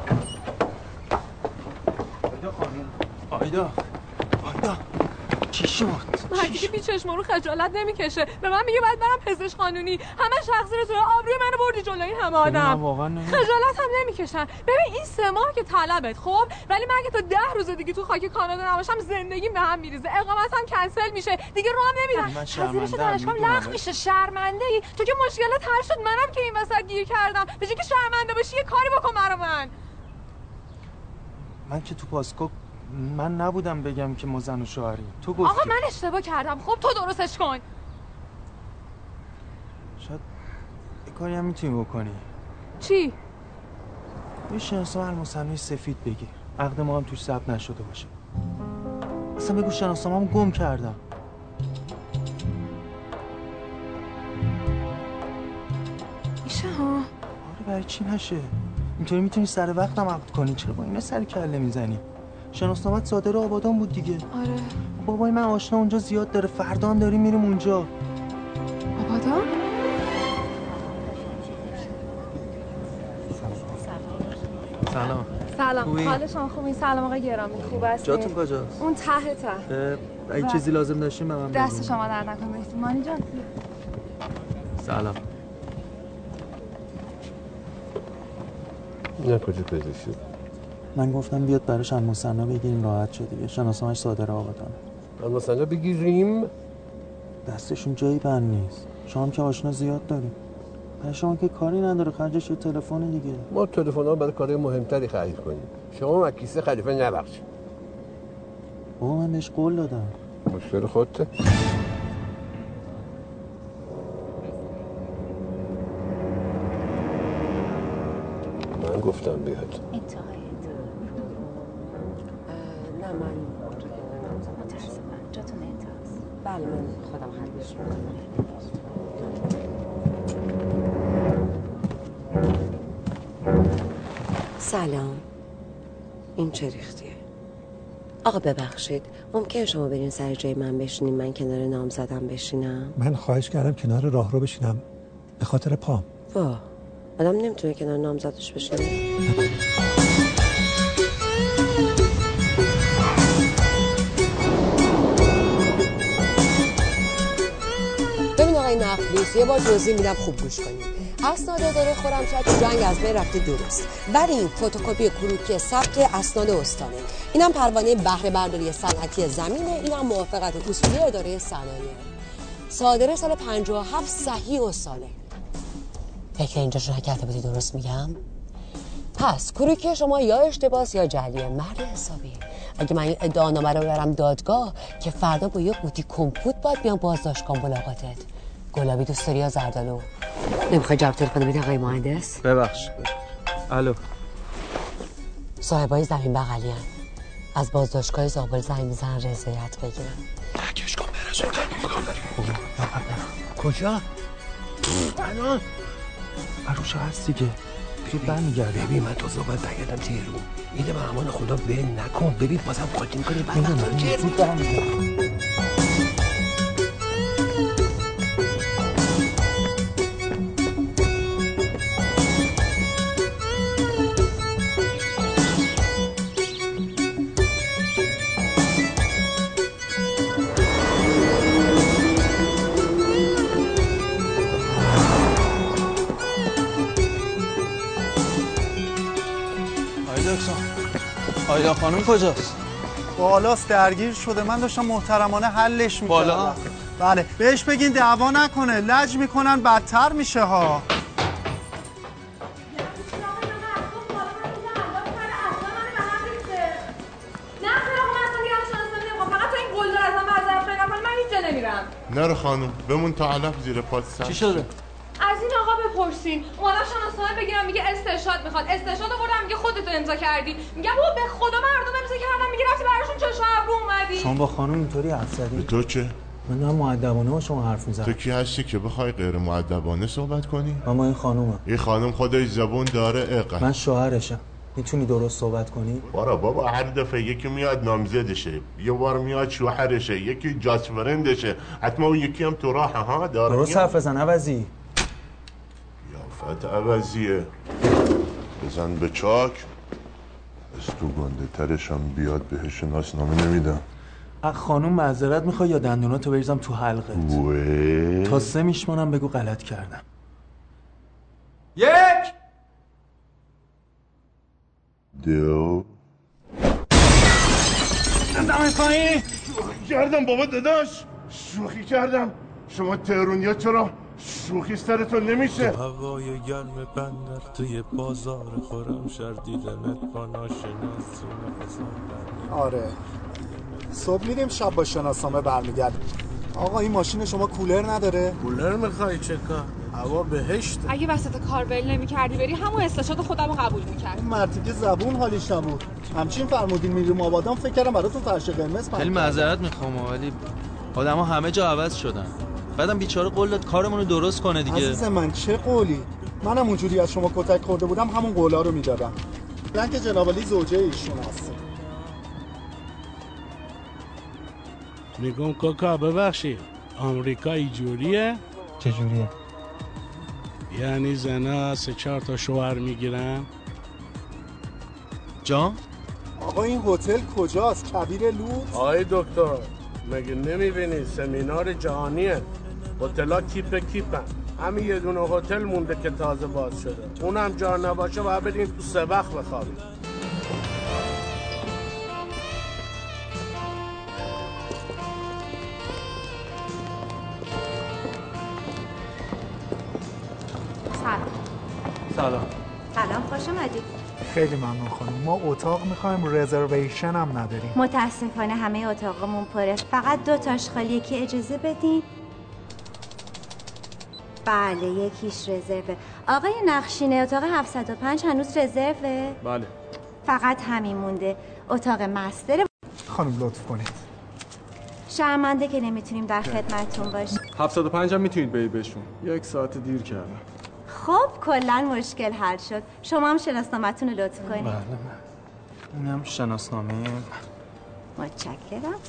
چی شد؟ مردی که بیچشما رو خجالت نمیکشه به من میگه باید برم پزشک قانونی، همه تقصیر توه، آبروی منو بردی جلوی همه آدم. خجالت هم نمیکشن. ببین این 3 ماه که طلبت خب، ولی من اگه تا 10 روز دیگه تو خاک کانادا نباشم زندگیم به هم میریزه، اقامتم کنسل میشه، دیگه راه نمیرم، پذیرش دانشگاه لغو میشه. شرمنده ای تو که مشکلات حل شد، منم که این وسط گیر کردم، به جای که شرمنده باشی یه کاری بکن برا من که تو پاسکو من نبودم بگم که ما زن و شوهریم. تو گفتی. آقا من اشتباه کردم، خب تو درستش کن. شاید یه کاری هم میتونی بکنی. چی؟ یه شناسنامه المصنع سفید بگیر، عقد ما هم توش ثبت نشده باشه. اصلا بگو شناسنامه‌مو گم کردم. میشه ها؟ آره برای چی نشه؟ اینطوری میتونی سر وقتم عقد کنی، چرا با اینا سر کله میزنی؟ شناسنامه‌ت صادر آبادان بود دیگه. آره. بابای من آشنا اونجا زیاد داره، فردا هم داریم میریم اونجا. آبادان؟ سلام. حال شما خوبی؟ سلام آقای گرامی، خوب هستید؟ جاتون کجاست؟ اون ته. اگه چیزی لازم داشتین به من بگید. دست شما در نکنه. مانی جان. سلام. نه کجا پیدا شد؟ من گفتم بیاد براش المصنع بگیریم، راحت شد دیگه. شناسنامه‌اش صادر آبادانه. المصنع بگیریم؟ دستشون جایی بند نیست. شما که آشنا زیاد داریم. برای شما که کاری نداره، خرجش یه تلفن دیگه. ما تلفن‌ها برای کارهای مهمتری خرید کنیم. شما مکیسه خلیفه نبخشید. بابا من بهش قول دادم. مشکل خودته. من گفتم بیاد. نه من جاتون انتهاست. بله من خودم حلش میکنم. سلام. این چه ریختیه؟ آقا ببخشید ممکنه شما برین سر جای من بشینیم، من کنار نامزدم بشینم؟ من خواهش کردم کنار راهرو بشینم به خاطر پام. واه آدم نمیتونه کنار نامزدش بشینه. ببین آقای نخلیس یه بار توضیح میدم خوب گوش کنید. اسناد اداره خرمشهر تو جنگ از بین رفته درست، ولی این فتوکپی کروکی ثبت اسناد استانه، اینم پروانه بهره برداری صنعتی زمینه، اینم موافقت اصولی اداره صنایع، صادره سال 57 صحیح و ساله. فکر اینجاشو نکرده بودی درست میگم؟ پس کروکی شما یا اشتباس یا جعلیه، مرد حسابی. اگه من این ادعانامه رو برم دادگاه که فردا با یه قوطی کمپوت باید بیام بازداشت کنم ملاقاتت. گلابی دوست داری یا زردالو؟ نمیخوای جواب تلفن بدی آقای مهندس؟ ببخشید. الو. صاحبای زمین بغلی ان. از بازداشتگاه زابل زنگ میزنن رضایت بگیرن. تکش کن برسون کجا؟ الان عروش هست دیگه. زود برمیگرده. ببین من تازه باید برگردم تهرون. اینه به امان خدا ول نکن. ببین بازم قاطی می‌کنی بعد زود برمیگرده. لیلا خانم کجاست؟ بالاست درگیر شده. من داشتم محترمانه حلش می‌کردم. بالا؟ بله بهش بگین دعوا نکنه، لج میکنن بدتر میشه ها. نرو خانم بمون تا علف زیر پات سر. چی شده؟ از این آقا بپرسین. اومدم شناسنامه بگیرم میگه استرشاد میخواد. استرشاد آوردم میگه خودت امضا کردی. میگم بابا به خدا مردم امضا کردم. میگه رفتی براشون چشم ابرو اومدی. شما با خانم اینطوری حرف زدی؟ تو چه؟ من دارم مؤدبانه با شما حرف میزنم. تو کی هستی که بخوای غیر مؤدبانه صحبت کنی؟ من با این خانومم. این خانم خودش زبون داره اقا. من شوهرشم. میتونی درست صحبت کنی؟ بابا هر دفعه یکی میاد نامزدشه، یه بار میاد شوهرشه، یکی جاست فرندشه، حتما اون یکی هم تو راه ها داره. درست حرف بزن عوضی. یافت عوضیه. بزن به چاک. از تو گنده ترش هم بیاد بهش شناسنامه نمیدم. خانوم معذرت میخوای یا دندوناتو بریزم تو حلقت؟ تا 3 میشمونم بگو غلط کردم. 1 2 دمت پایین. شوخی کردم بابا داداش، شوخی کردم. شما تهرونیا چرا شوخی سرتون نمیشه؟ هوای گرم بندر توی بازار خورم شر دیدنت با ناشناسی نفسم. آره صبح میریم شب با شناسنامه برمیگردیم. آقا این ماشین شما کولر نداره؟ کولر میخوای چه کار؟ هوا بهشت. اگه وسط کار ول نمی‌کردی بری همون استشاد خودمو قبول می‌کردم. این مرتیکه زبون حالیش نبود. همچین فرمودین میریم آبادان فکر کردم براتون فرش قرمز خیلی معذرت میخوام ولی آدما همه جا عوض شدن. بعدم بیچاره قول داد کارمون رو درست کنه دیگه. عزیز من چه قولی؟ منم اونجوری از شما کتک خورده بودم همون قولا رو میدادم. من که جناب علی زوجه ایشون هست. میگم کاکا ببخشید آمریکا اینجوریه؟ چجوریه؟ یعنی زنا 3-4 تا شوهر میگیرن؟ جان؟ آقا این هتل کجاست؟ کبیر لوت؟ آقای دکتر مگه نمیبینی سمینار جهانیه، هتل‌ها کیپ کیپن. همین یه دونه هتل مونده که تازه باز شده، اونم جا نباشه باید بریم تو سبخ بخوابیم. سلام. سلام خوش اومدید. خیلی ممنون خانم. ما اتاق میخوایم، رزرویشن هم نداریم. متاسفانه همه اتاقمون پره، فقط 2 تاش خالیه که اجازه بدین. بله یکیش رزرو. آقای نقشینه اتاق 705 هنوز رزروه؟ بله. فقط همین مونده. اتاق مستر. خانم لطف کنید. شرمنده که نمیتونیم در خدمتتون باشیم. 705 هم میتونید برید بهشون. 1 ساعت دیر کردم. خب کلا مشکل حل شد. شما هم شناسنامه‌تون رو لطف کنید. بله. اینم شناسنامه. متشکرم.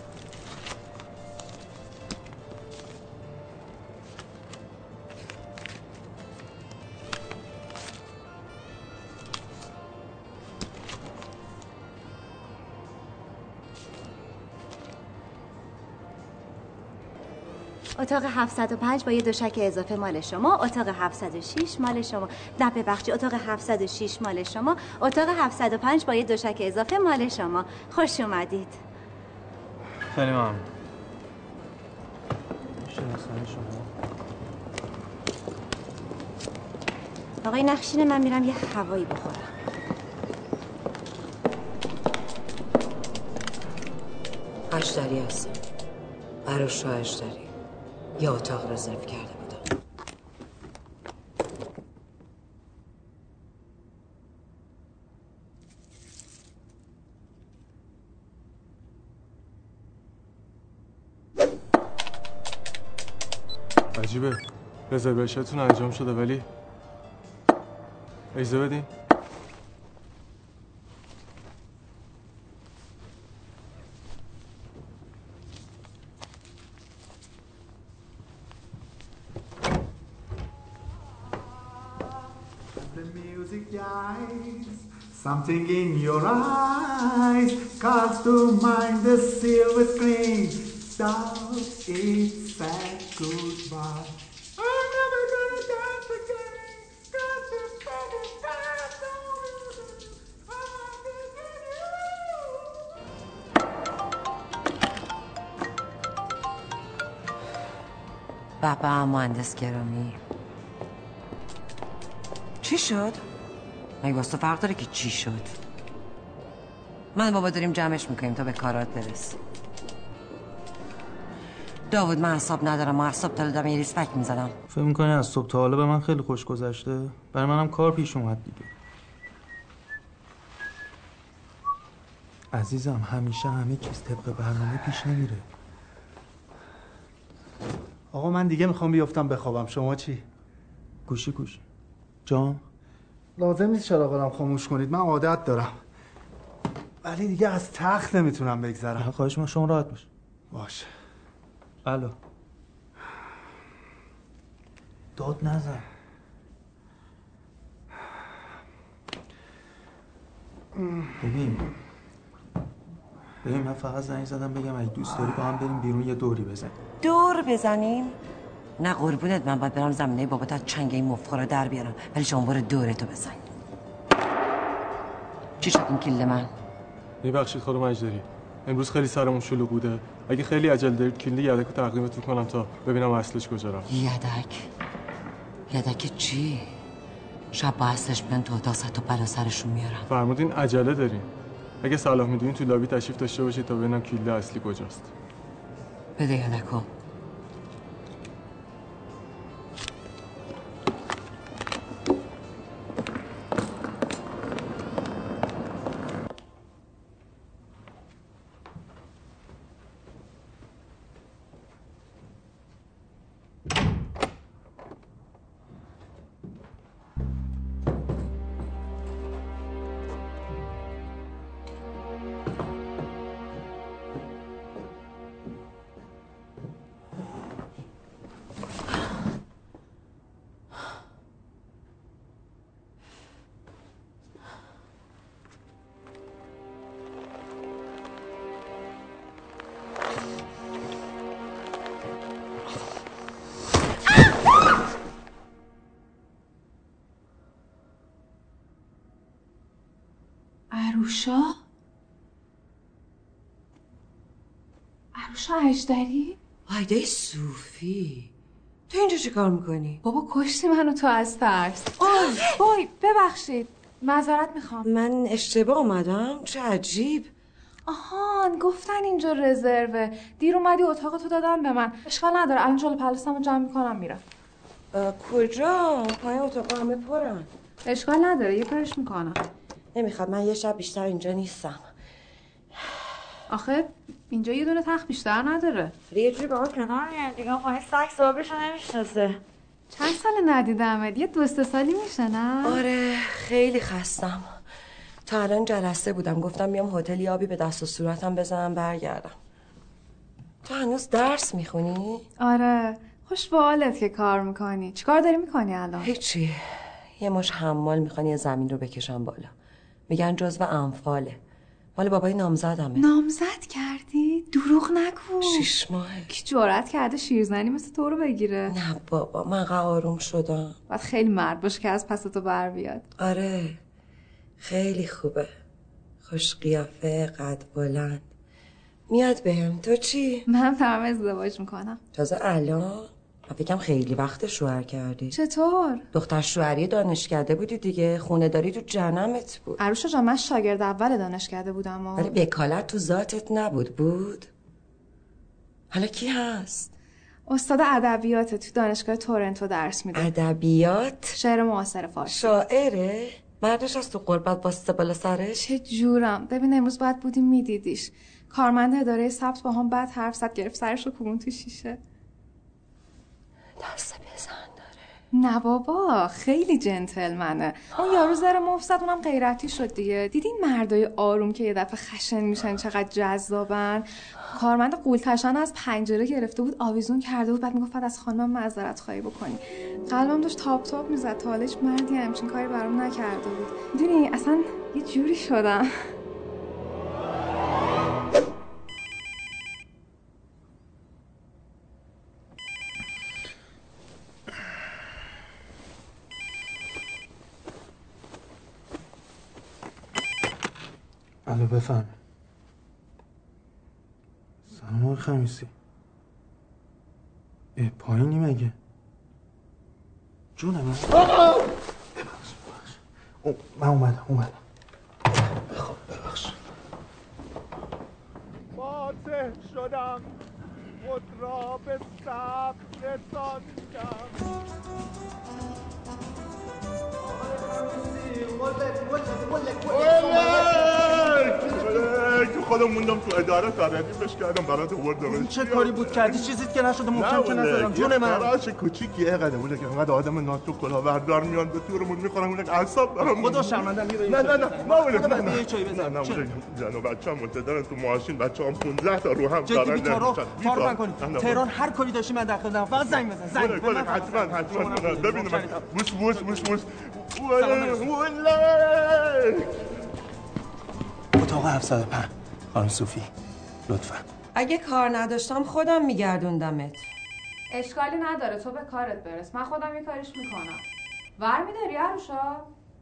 اتاق 705 با یه دوشک اضافه مال شما، اتاق 706 مال شما. نه ببخشید اتاق 706 مال شما، اتاق 705 با یه دوشک اضافه مال شما. خوش اومدید. خیلی ممنون. شناسنامه شما. آقای نقشینه من میرم یه هوایی بخورم. هشتری هستم. برای هشتری. یه اتاق رزرو کرده بودم. عجیبه رزرویشنتون انجام شده ولی اجازه بدین. Something in your eyes calls to mind the silver screen. Does it say goodbye? I'm never gonna dance again. 'Cause it's better than بابا مهندس گرامی. چی شد؟ مگه واسه فرق داره که چی شد؟ من بابا داریم جمعش میکنیم تا به کارات برس. داوود من اعصاب ندارم، من اعصاب تا دادم یه ریسپک میزدم. فکر میکنی از صبح تا حالا به من خیلی خوش گذشته؟ برای منم کار پیش اومد دیگه. عزیزم همیشه همه چیز طبق برنامه پیش نمیره. آقا من دیگه میخوام بیافتم بخوابم، شما چی؟ گوشی جان؟ لازم نیست چراغارم خاموش کنید، من عادت دارم. ولی دیگه از تخت نمیتونم بگذرم. خواهش می‌کنم شما راحت باش. باشه. الو. داد نزن. ببین من فقط زنگ زدم بگم اگه دوست داری با هم بریم بیرون یه دوری بزنیم. دور بزنیم؟ نه قربونت، من باید برم زمینه بابات از چنگ این مفخورا در بیارم، ولی شما برو دورتو بزن. چی شد این کله من؟ میبخشید خانم اجدری، امروز خیلی سرمون شلوغ بوده. اگه خیلی عجله دارید کله یدک رو تقدیمتون کنم تا ببینم اصلش کجا رفت. یدک چی؟ شب با اصلش بیان تو اتاق سطح و بلا سرشون میارم. فرمودین عجله دارین. اگه صلاح میدونین تو لابی تشریف داشته باشید تا ببینم کله اصلی کجاست. بده یدکو. عروشا اجدری؟ وایده صوفی، تو اینجا چه کار میکنی؟ بابا کشتی منو تو از ترس. وای ببخشید، معذرت میخوام. من اشتباه اومدم؟ چه عجیب. آهان گفتن اینجا رزروه، دیر اومدی اتاق تو دادن به من. اشکال نداره، الان جلو پلسمو جمع میکنم میرم. کجا؟ پای اتاق همه پرن. اشکال نداره، یه کارش میکنم. نمیخواد، من یه شب بیشتر اینجا نیستم. آخه اینجا یه دونه تخت بیشتر نداره. یه جوری با کنار میاد دیگه، پای سگ صاحبشو نمیشناسه. چند سال ندیدمت؟ یه 2-3 سالی میشه نه؟ آره خیلی خستم. تا الان جلسه بودم، گفتم بیام هتل یابی به دست و صورتم بزنم برگردم. تو هنوز درس میخونی؟ آره خوش به حالت که کار میکنی. چیکار داری میکنی الان؟ هیچی، یه مش حمال میخوان یه زمین رو بکشم بالا، میگن جزو انفاله، مال بابای نامزدمه. نامزد کردی؟ دروغ نگو. 6 ماهه. کی جرأت کرده شیرزنی مثل تو رو بگیره؟ نه بابا، من آروم شدم. باید خیلی مرد باشه که از پس تو بر بیاد. آره خیلی خوبه، خوش قیافه، قد بلند، میاد بهم. تو چی؟ من دارم ازدواج میکنم. تازه الان؟ من فکرم خیلی وقت شوهر کردی. چطور؟ دختر شوهری دانشکده بودی دیگه، خونه داری تو جنمت بود. عروشا جان من شاگرد اول دانشکده بودم. ولی وکالت تو ذاتت نبود. حالا کی هست؟ استاد ادبیات تو دانشگاه تورنتو درس میده. ادبیات؟ شعر معاصر فارسی. شاعره؟ مردش از تو قربت باسته بالا سرش؟ چه جورم. ببین امروز باید بودیم میدیدیش. کارمند اداره ثبت با هم بعد حرف زد، گرفت سرش رو کوبون تو شیشه. دست بزن داره. نه بابا خیلی جنتلمنه. اون یارو زره مفسد، اونم غیرتی شد دیگه. دیدین مردای آروم که یه دفعه خشن میشن چقدر جذابن؟ کارمند قولتشان از پنجره گرفته بود، آویزون کرده بود، بعد میگفت بعد از خانمم معذرت خواهی بکنی. قلبم داشت تاپ تاپ میزد. تا حالش مردی همچین کاری برام نکرده بود. میدونی اصلا یه جوری شدم. الو بفهم. سلام آقای خمیسی. پایینی مگه؟ جون من من اومدم ببخش فاتح شدم خود را به صبر رساندم تو خودم موندم تو اداره تردیفش کردم برات آوردم. چه کاری بود کردی؟ چیزی که نشده محکم که نزدم جون من. راش کوچیکی قدم بود که انقدر آدم ناتو کلاهبردار میان به تورمون میخورن اون اعصاب دارم. خدا شرمندم میره. نه ما اون نه چای بزن. نه جنو بچه‌ام منتظرن تو ماشین. بچه‌ام 15 تا رو هم دارن. جدی تارو کنید. تهران هر کاری داشتی من داخل دادم. فقط زنگ بزن. زنگ بزن. حتما ببینم. موش اتاق 705 خانم صوفی لطفا. اگه کار نداشتم خودم میگردوندمت. اشکالی نداره، تو به کارت برس، من خودم یه کاریش میکنم. ور میداری عروشا؟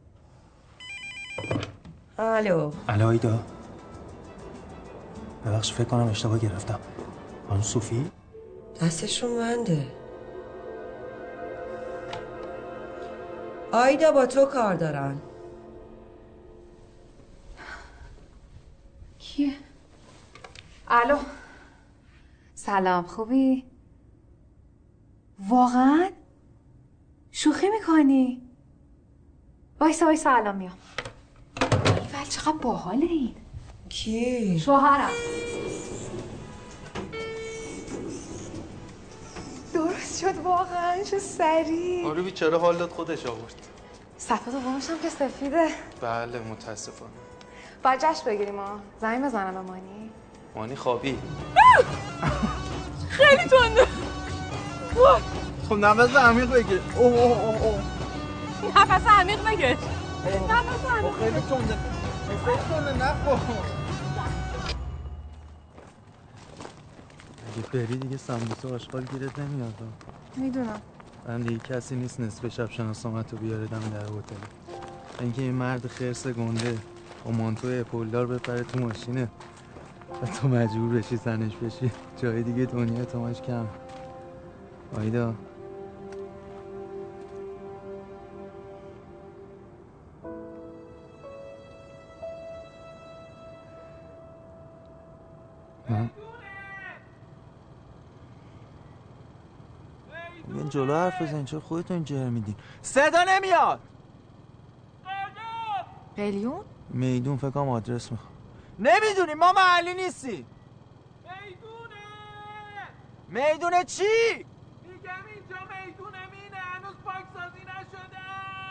الو آیدا، ببخش فکر کنم اشتباه گرفتم. خانم صوفی دستشون بنده. آیدا با تو کار دارن. کیه؟ الو سلام، خوبی؟ واقعا؟ شوخی میکنی؟ وایسا الان میام. ولی چقدر باحاله این. کی؟ شوهرم. درست شد واقعا، چه سریع. آره بیچاره حال داد خودش آورد. صفحه دومش هم که سفیده. بله متاسفانه. باید جشن بگیریم ها. زنگ بزنم به مانی خوابی. خیلی تنده. خب نفس عمیق بگیر. نفس عمیق بگیر. نفس عمیق. خیلی تنده. فکر کنه نخور. اگه بری دیگه سمبوسه آشغال گیرت نمیاد. میدونم. من دیگه کسی نیست نصف شب شناسامتو بیاره دم در هتل. اینکه این مرد خرس گنده با مانتو اپولدار بپره تو ماشینه و تو مجبور بشی زنش بشی. جای دیگه دنیا تماش کم. آیدا این جلو حرف بزنین، چرا خودتون جر میدین؟ صدا نمیاد. قلیون؟ میدون فکر کنم آدرس میخوام. نمیدونی ما محلی نیستی. میدونه چی؟ میگم اینجا میدون مینه، هنوز پاکسازی نشده.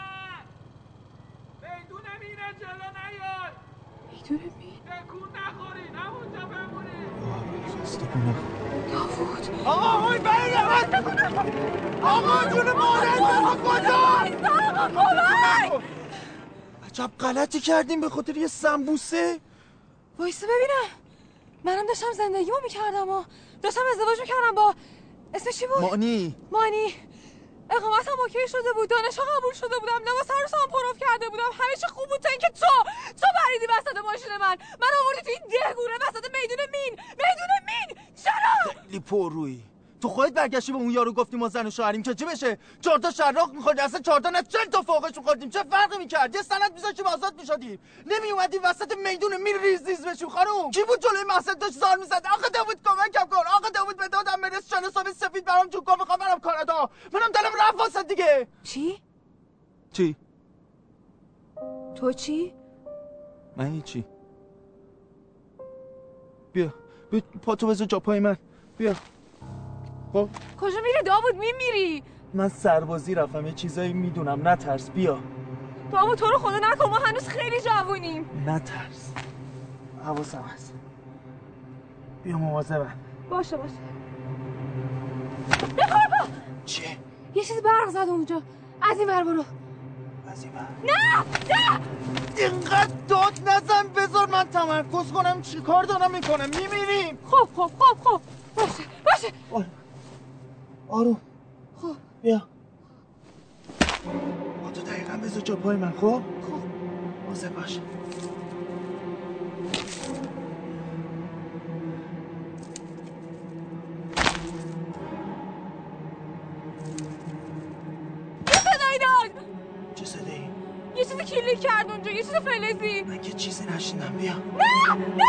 میدون مینه، جلو نیای. میدون مین؟ تکون نخورین، همونجا بمونین. داوود. آقا اوی بریم. آقا جون مادر کجا؟ آقا عجب غلطی کردیم به خاطر یه سمبوسه. وایسا ببینم. منم داشتم زندگیمو میکردم و داشتم ازدواج میکردم با اسمش چی بود؟ مانی. اقامتم اوکی شده بود، دانشگاه قبول شده بودم، لباس عروسم پروف کرده بودم، همه چی خوب بود تا اینکه تو پریدی وسط ماشین من آوردی تو این دهگونه وسط میدون مین. چرا؟ خیلی پررویی. تو خودت برگشتی به اون یارو گفتی ما زن و شوهریم که چی بشه؟ 4 تا شلاق می‌خوردی، اصلا 4 تا نه 40 تا فوقش می‌خوردیم. چه فرقی می‌کرد؟ یه سند می‌ذاشتیم آزاد می‌شدیم. نمی‌اومدی وسط میدون مین ریز بشیم. خانم کی بود جلوی مسجد داشت زار می‌زد؟ آقا داوود کمکم کن. آقا داوود به دادم برس، شناسام سفید برام تو کن، می‌خوام برم کانادا. منم دلم رفت واسه دیگه. چی؟ تو چی؟ من هیچی. بیا پاتو بذار جا پای من. بیا. خب کجا میری داوود؟ میمیری. من سربازی رفتم، یه چیزایی میدونم، نترس. بیا داوود تو رو خدا نکن، ما هنوز خیلی جوونیم. نترس، حواسم هست. بیا مواظبم. باشه بخور. چیه؟ یه چیزی برق زد اونجا. از این ور برو. از این ور؟ نه اینقدر داد نزن، بذار من تمرکز کنم. چی کار دارم میکنم؟ میمیریم. خب باشه. آروم. خب بیا تو دقیقا بذار جا پای من. خب واضح باش. یه چیزی کلیک کرد اونجا، یه چیز فلزی. من یه چیزی نشیدم. بیا. نه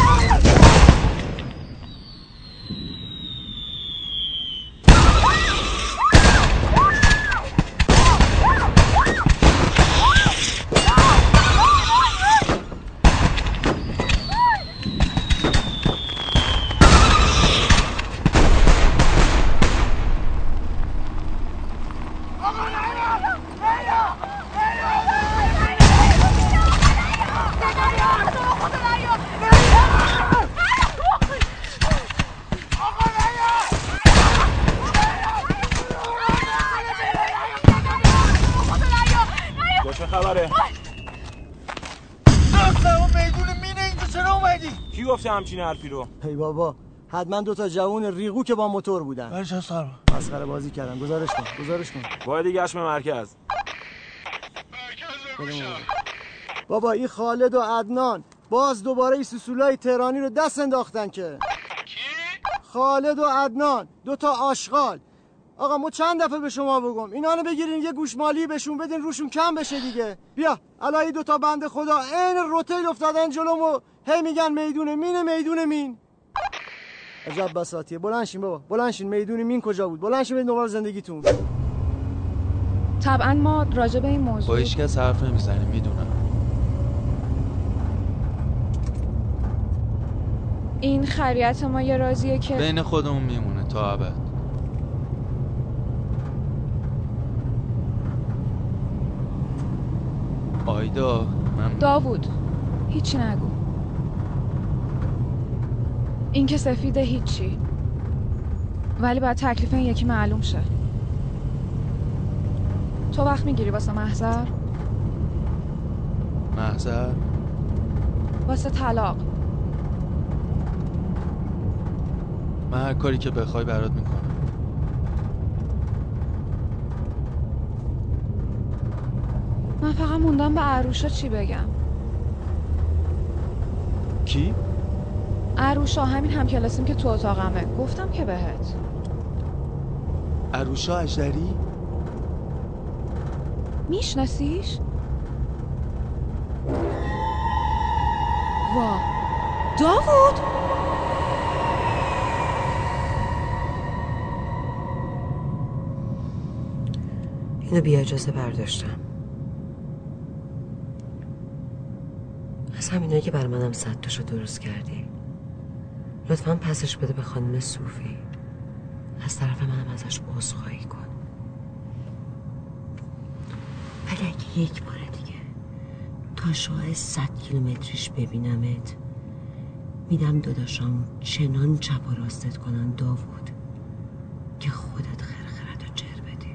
چه خبره؟ میدون مینه اینجا چرا اومدی؟ کی گفته همچین حرفی رو؟ ای بابا حتما 2 جوون ریغو که با موتور بودن. برش سر مسخره بازی کردن. گزارش کن. باید دیگه گشت به مرکز. بابا این خالد و عدنان باز دوباره این سوسولای تهرانی رو دست انداختن که. کی؟ خالد و عدنان 2 آشغال. آقا ما چند دفعه به شما بگم اینا رو بگیرین یه گوشمالی بهشون بدین روشون کم بشه دیگه. بیا الان 2 بنده خدا عین روتیل افتادن جلومو هی میگن میدون مین. عجب بساطیه. بلند بابا بلند شین. میدون مین کجا بود؟ بلند شین برید دنبال زندگیتون. طبعا ما راجع به این موضوع با هیچ کس حرف نمیزنیم. میدونم این خریت ما یه رازیه که بین خودمون میمونه تا ابد. آیدا من داوود هیچی نگو. این که سفیده هیچی، ولی باید تکلیف این یکی معلوم شه. تو وقت میگیری واسه محضر؟ واسه طلاق. من هر کاری که بخوای برات میکنم. من فقط موندم به عروشا چی بگم. کی؟ عروشا، همین همکلاسیم که تو اتاقمه. گفتم که بهت. عروشا اجدری؟ میشناسیش؟ وا داوود! اینو بی اجازه برداشتم. از همینایی که بر منم 100 تاشو درست کردی. لطفاً پسش بده به خانم صوفی. از طرف منم ازش عذرخواهی کن. ولی اگه یک بار دیگه تا شعاع 100 کیلومتریش ببینمت، میدم داداشام چنان چپ و راستت کنن داوود که خودت خرخرت و جر بدی.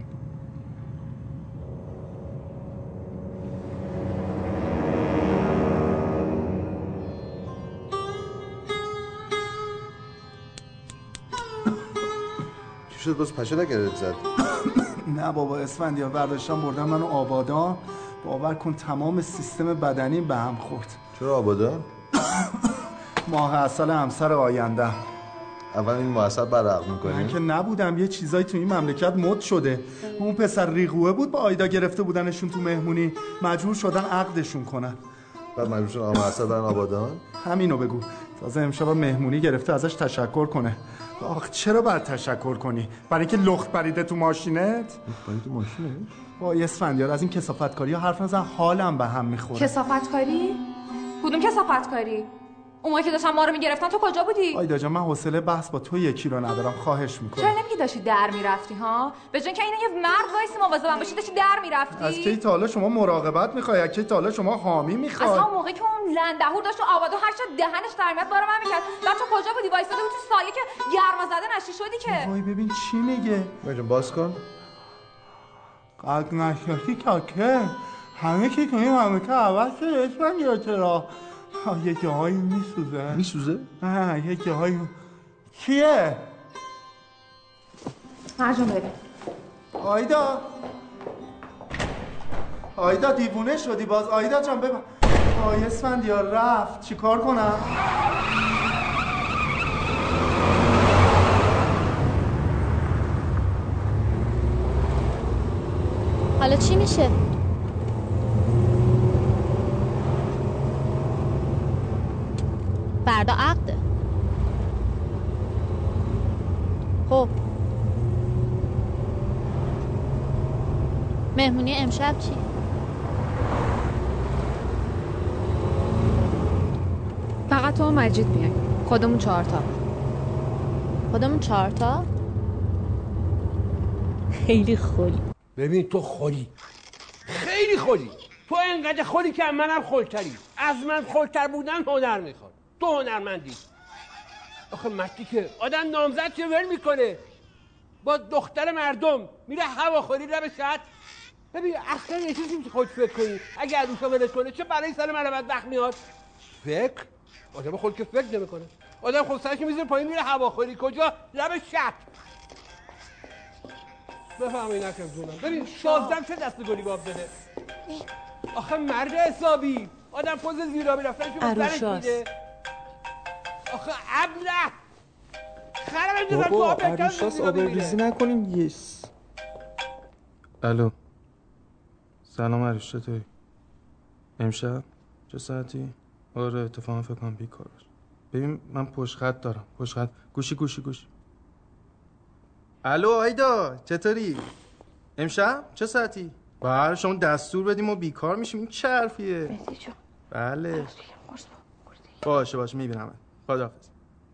چی شد باز پشه نگرد زد؟ نه بابا اسفندیار برداشتم بردم منو آبادان. باور کن تمام سیستم بدنی به هم خورد. چرا آبادان؟ ماه عسل همسر آینده. اول این ماه عسل برق میکنی؟ من که نبودم، یه چیزایی تو این مملکت مد شده. اون پسر ریغوه بود با آیدا گرفته بودنشون تو مهمونی، مجبور شدن عقدشون کنن. بعد مجبور شدن ماه عسل برن آبادان؟ همینو بگو. تازه امشب مهمونی گرفته ازش تشکر کنه. آخ چرا باید تشکر کنی؟ برای اینکه لخت پریده تو ماشینت؟ تو ماشینش؟ وای اسفندیار از این کثافتکاری ها حرف نزن، حالم به هم میخوره. کثافتکاری؟ کدوم کثافتکاری؟ اون موقع که داشتن ما رو میگرفتن تو کجا بودی؟ آیدا جان من حوصله بحث با تو یکی رو ندارم، خواهش میکنم. چرا نمیگی داشتی در میرفتی ها؟ به جای اینکه اینو یه مرد وایسی مواظبم باشی داشتی در میرفتی؟ از کی تا حالا شما مراقبت میخوای؟ از کی تا حالا شما حامی میخوای؟ اصلا اون موقعی که اون لندهور داشت آبادو هر چه دهنش در میاد بارو من میکرد. بچا کجا بودی؟ وایساده بود تو سایه که گرما زده نشی شدی که. وای ببین چی میگه. بجا باز کن. قد نشاتی که همه کی کنیم همه که عوض شده اسفندیار چرا؟ یه جاهایی میسوزه. میسوزه؟ نه یه جاهایی. کیه؟ مرجان ببین. آیدا دیوونه شدی باز. آیدا جان ببین. آی اسفندیار رفت چیکار کنم؟ حالا چی میشه؟ مهمونی امشب چی؟ فقط تو و مجید میای. خودمون 4 تا. خودمون 4 تا؟ خیلی خولی. ببین تو خولی، خیلی خولی. تو انقدر خولی که منم خلتری. از من خلتر بودن هنر میخواد. تو هنرمندی. آخه مردی که آدم نامزد چه ول میکنه با دختر مردم میره هواخوری لب شط. ببین اصلا یه چیزی میشه خود فکر کنی اگه عروسا ولش کنه چه برای سر من بدبخت میاد. فکر؟ آدم خود که فکر نمیکنه. آدم خود سرش میذاره پایین میره هواخوری. کجا؟ لب شط. بفهمی نکم جونم. ببین شازدم چه دست گلی باب بده. آخه مرد حسابی آدم پوز زیرابی رفتن که بزنش میده. آخه ابله خرم انجازم تو آب بکنم عروساس آبرریزی نکنیم. یس. الو سلام عروس، چطوری؟ امشب چه ساعتی؟ آره اتفاقا فکر کنم بیکار باش. ببین من پشت خط دارم. پشت خط. گوشی. الو آیدا چطوری؟ امشب چه ساعتی؟ بله شما دستور بدیم و بیکار میشیم. این چه حرفیه؟ بله باشه میبینم. خداحافظ.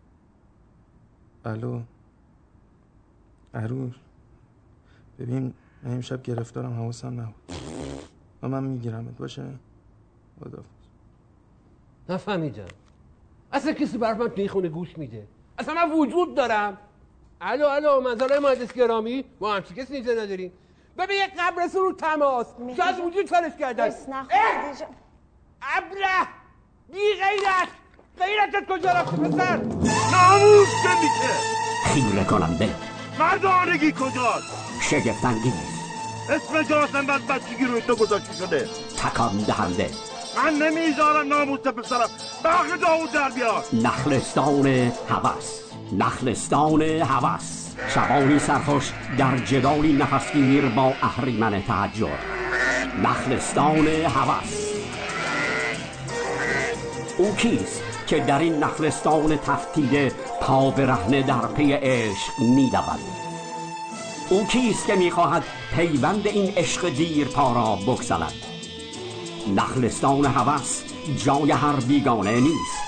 الو عروس، ببین من امشب گرفتارم، حواسم نبود. من میگیرمت. باشه خداحافظ. نفهمیدم اصلا کسی برای من توی خونه گوش میده؟ اصلا من وجود دارم؟ الو منظره مهندس گرامی ما همچی کسی اینجا نداریم. ببین یک قبرستون رو تماس شاید وجود فرش کردن. ابله بی غیرتت کجا رفته پسر؟ ناموس که میشه خیره کننده مردانگی کجاست؟ شگفت‌انگیز اسم جاسم بعد بچگی روی تو گذاشته شده. تکان دهنده من نمیذارم ناموس پسرم بخش داود در بیاد. نخلستان هوس شبانی سرخوش در جدالی نفسگیر با اهریمن تهجر. نخلستان هوس. او کیست که در این نخلستان تفتیده پا برهنه در پی عشق می‌دود؟ او کیست که می‌خواهد پیوند این عشق دیر پا را بگسلد؟ نخلستان هوس جای هر بیگانه نیست.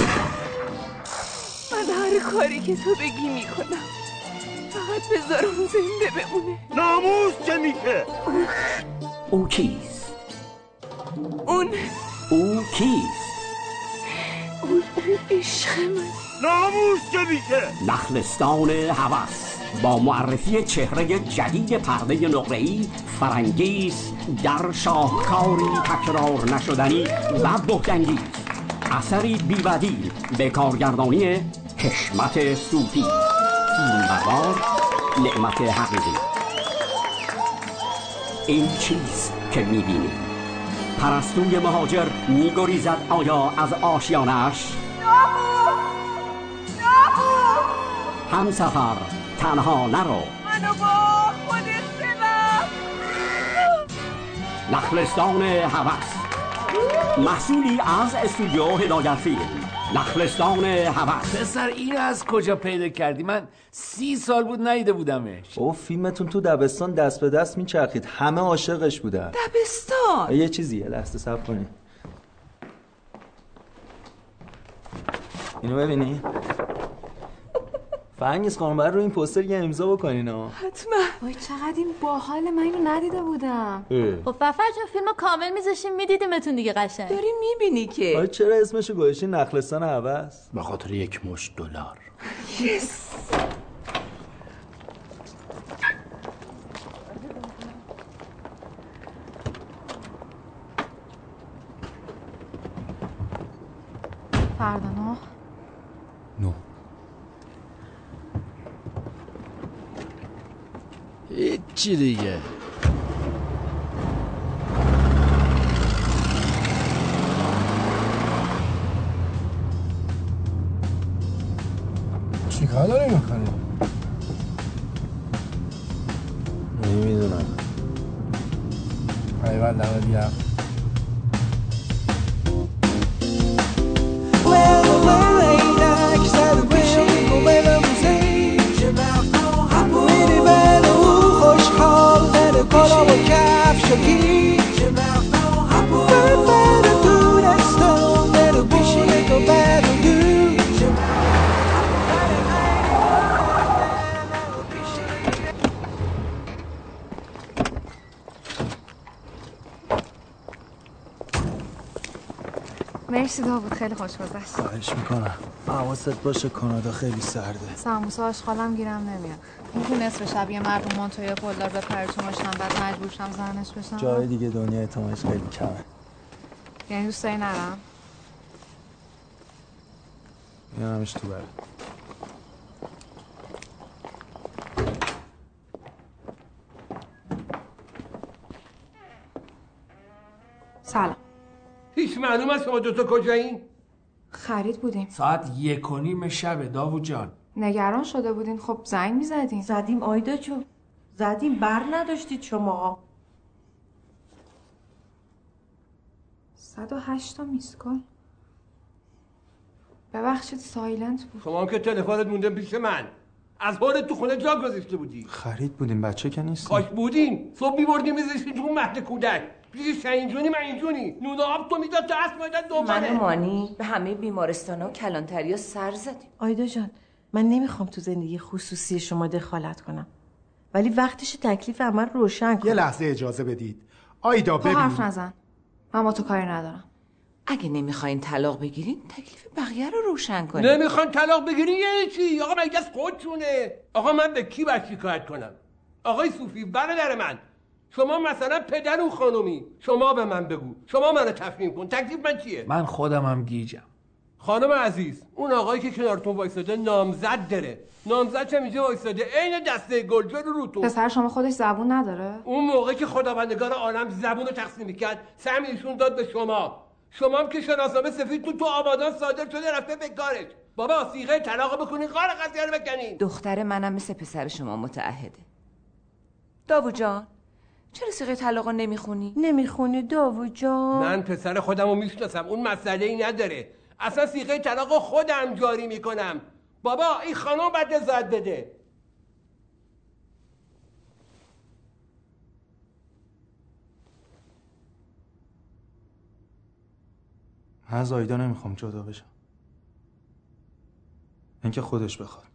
من هر کاری که تو بگی میکنم، فقط بذار اون زنده بمونه. ناموس چه میشه؟ او کیست؟ اون کیست؟ اون عشق من. ناموس چه میشه؟ نخلستان هوس با معرفی چهره جدید پرده نقره‌ای فرنگیز در شاهکاری تکرار نشدنی و بهت‌انگیز. اثری بی‌بدیل به کارگردانی حشمت صوفی. فیلمبردار نعمت حقیقی. این چیز که می‌بینی پرستوی مهاجر می‌گریزد آیا از آشیانش؟ همسفر تنها نرو. منو با خودت ببر. نخلستان هوس محصولی از استودیو هدایت فیلم. نخلستان هوس. پسر اینو از کجا پیدا کردی؟ من 30 سال بود ندیده بودمش. او فیلمتون تو دبستان دست به دست میچرخید، همه عاشقش بودن. دبستان؟ یه چیزی یه لحظه صبر کنید. اینو ببینی؟ فرنگیز خانم برای رو این پوستر یه امضا بکنین ها. حتما. وای چقدر این باحال، من اینو ندیده بودم. خب ففر جون فیلمو کامل میذاشیم میدیدیمتون دیگه قشنگ. داری میبینی که. آره چرا اسمشو گذاشتین نخلستان هوس؟ به خاطر $1 مشت. یس. فردا نه. هیچی دیگه. چیکار داری میکنی؟ نمیدونم. ایوان دمه بیا. کارامو کرد مرسی داوود، خیلی خوش گذشت. خواهش میکنم. حواست باشه کانادا خیلی سرده. سموسه آشغالم گیرم نمیاد. این که نصف شب یه مرد مانتوی پولدار بپره تو ماشینم بعد مجبور شم زنش بشم. جای دیگه دنیا اعتمادش خیلی کمه. یعنی دوست داری نرم؟ میارمش تو بره. سلام. هیچ معلوم است شما دوتا کجایین؟ خرید بودیم. ساعت 1:30 شب داوود جان. نگران شده بودین، خب زنگ میزدین. زدیم آیدا جون، زدیم، بر نداشتید شماها. 108 تا میسکال. ببخشید سایلنت بود. شما هم که تلفنت مونده پیش من. از حالت تو خونه جا گذاشته بودی. خرید بودیم، بچه که نیست. کاش بودین. صبح می‌بردیم می‌ذاشتیم تو مهد کودک. پیش شهینجونی منجونی. نون آب تو میداد تا اسب مایدن دوباره. من مانی به همه بیمارستانا و کلانتریا سر زدیم. آیدا جان، من نمیخوام تو زندگی خصوصی شما دخالت کنم، ولی وقتش تکلیف عمل روشن کن. یه لحظه اجازه بدید. آیدا ببین. تو حرف نزن. من با تو کاری ندارم. اگه نمیخواین طلاق بگیرین تکلیف بقیه رو روشن کنین. نمیخواین طلاق بگیرین یعنی چی؟ آقا مگه از خودتونه؟ آقا من به کی باید شکایت کنم؟ آقای صوفی برادر من، شما مثلا پدر اون خانومی، شما به من بگو، شما منو تفهیم کن، تکلیف من چیه؟ من خودم هم گیجم. خانم عزیز، اون آقایی که کنارتون وایساده نامزد داره. نامزد چه میگه وایساده عین دسته گلجر روتون. پسر شما خودش زبون نداره؟ اون موقع که خداوندگار عالم زبون رو تقسیم می‌کرد، سهم ایشون داد به شما. شما هم که شناسنامه سفید تو آبادان صادر شده رفته به کارش. بابا صیغه طلاق بکنین، قار قضیه رو بکنین. دختر منم مثل پسر شما متعهده. داوود جان، چرا صیغه طلاق نمیخونی؟ نمیخونی داوود جان؟ من پسر خودم رو میشناسم، اون مسئله ای نداره. اصلا صیغه طلاق خودم جاری میکنم. بابا این خانم باید رضایت بده. من از آیدا نمیخوام جدا بشم. اینکه خودش بخواد.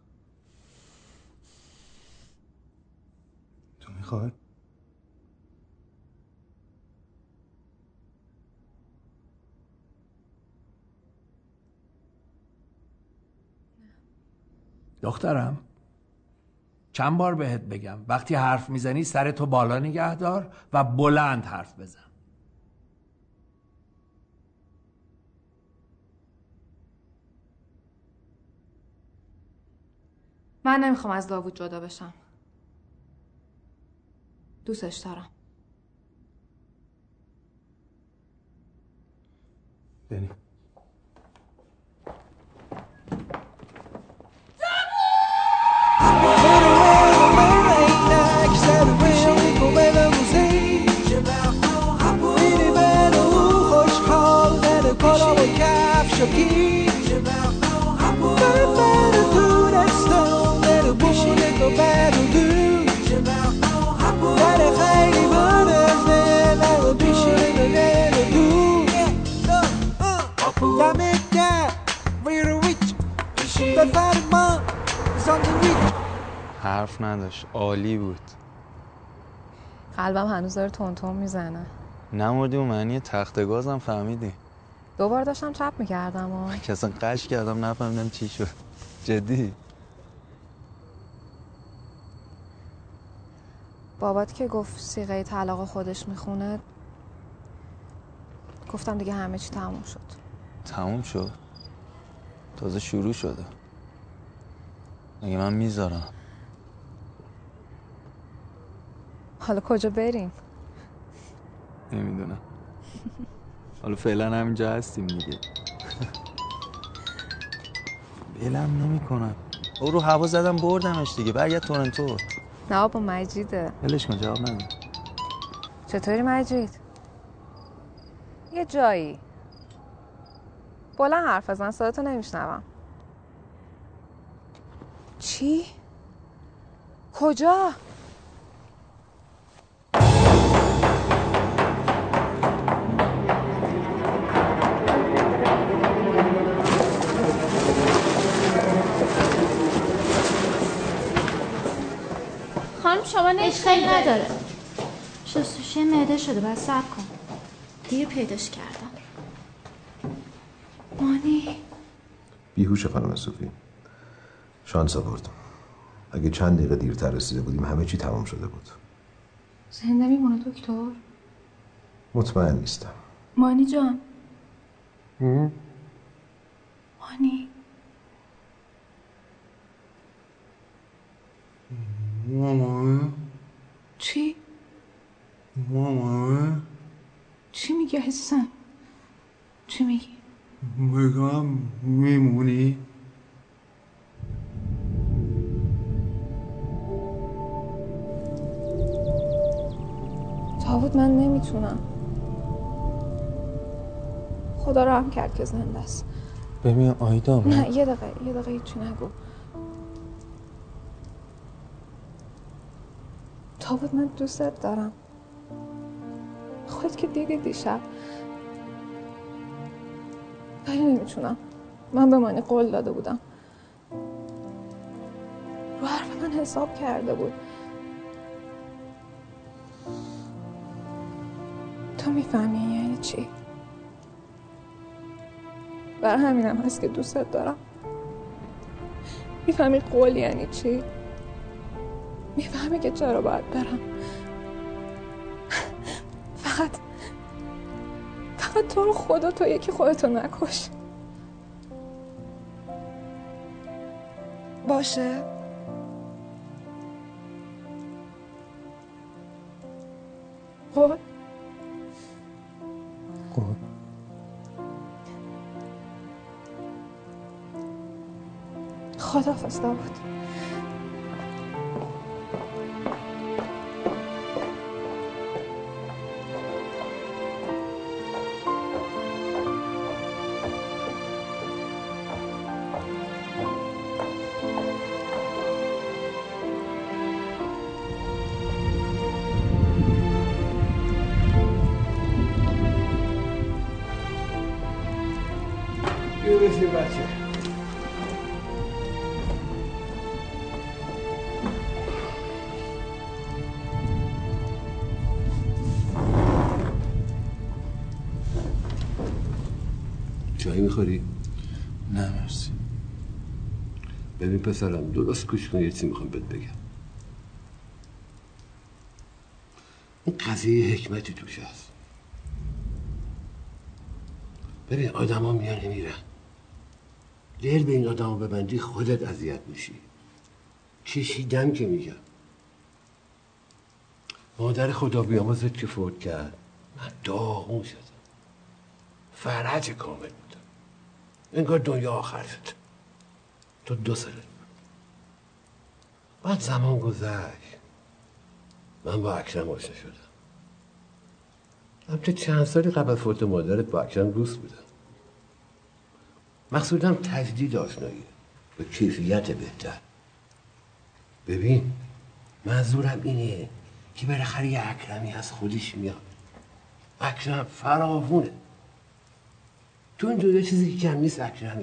تو میخوای؟ دخترم چند بار بهت بگم وقتی حرف میزنی سرتو بالا نگه دار و بلند حرف بزن. من نمیخوام از داوود جدا بشم. دوستش دارم. بنی حرف نداشت، عالی بود. قلبم هنوز داره تون میزنه. نمردی و معنی تخت گازم فهمیدی. دوبار داشتم چپ میکردم و که اصلا قش کردم نفهمیدم چی شد. جدی بابات که گفت صیغه طلاق خودش میخونه گفتم دیگه همه چی تموم شد. تموم شد؟ تازه شروع شده. مگه من میذارم؟ حالا کجا بریم؟ نمیدونم. حالا فعلا همینجا هستیم دیگه. بلم نمی کنم. او رو هوا زدم بردمش دیگه. برگرد تورنتو. نه با مجیده. ولش کن، جواب نده. چطوری مجید؟ یه جایی بلند حرف بزن، صداتو نمیشنوم. چی؟ کجا؟ خانم شما اشکالی نداره. شستشوی معده شده، باید صبر کن. دیر پیداش کردم. مانی بیهوش خانم صوفی. شانس آورد. اگه چند دقیقه دیرتر رسیده بودیم همه چی تمام شده بود. زنده میمونه دکتر؟ مطمئن نیستم. مانی جان. مانی. مامان. چی؟ مامان. چی میگی عزیزم؟ چی میگی؟ میگم میمونی؟ داوود من نمیتونم. خدا رحم کرد که زنده است. ببین آیدا نه یه دقیقه هیچی نگو. داوود من دوستت دارم. خودت که دیدی دیشب. ولی نمیتونم. من به مانی قول داده بودم. رو حرف من حساب کرده بود. تو میفهمی یعنی چی؟ برای همینم هست که دوستت دارم. میفهمی قول یعنی چی؟ میفهمی که چرا باید برم. فقط تو رو خدا تو یکی خودتو نکش. باشه؟ قول؟ قول. خداحافظ داوود. بشین بچه. چایی میخوری؟ نه مرسی. ببین پسرم درست گوش کن یه چیزی میخوام بهت بگم. این قضیه حکمتی توش هست. ببین آدم ها میان میرن. دل به این آدم ها ببندی خودت اذیت میشی. کشیدم که میگم. مادر خدا بیامرزت که فوت کرد من داغون شدم. فرج کامل بودم. انگار دنیا آخر شد. تو 2 سال. بعد زمان گذشت. من با اکرم آشنا شدم. البته چند سالی قبل فوت مادرت با اکرم دوست بودم. مقصودم تجدید آشنایی به کیفیت بهتر. ببین منظورم اینه که بالاخره یه اکرمی از خودش میاد. اکرم فراوونه. تو این دنیا چیزی که کم نیست اکرمه.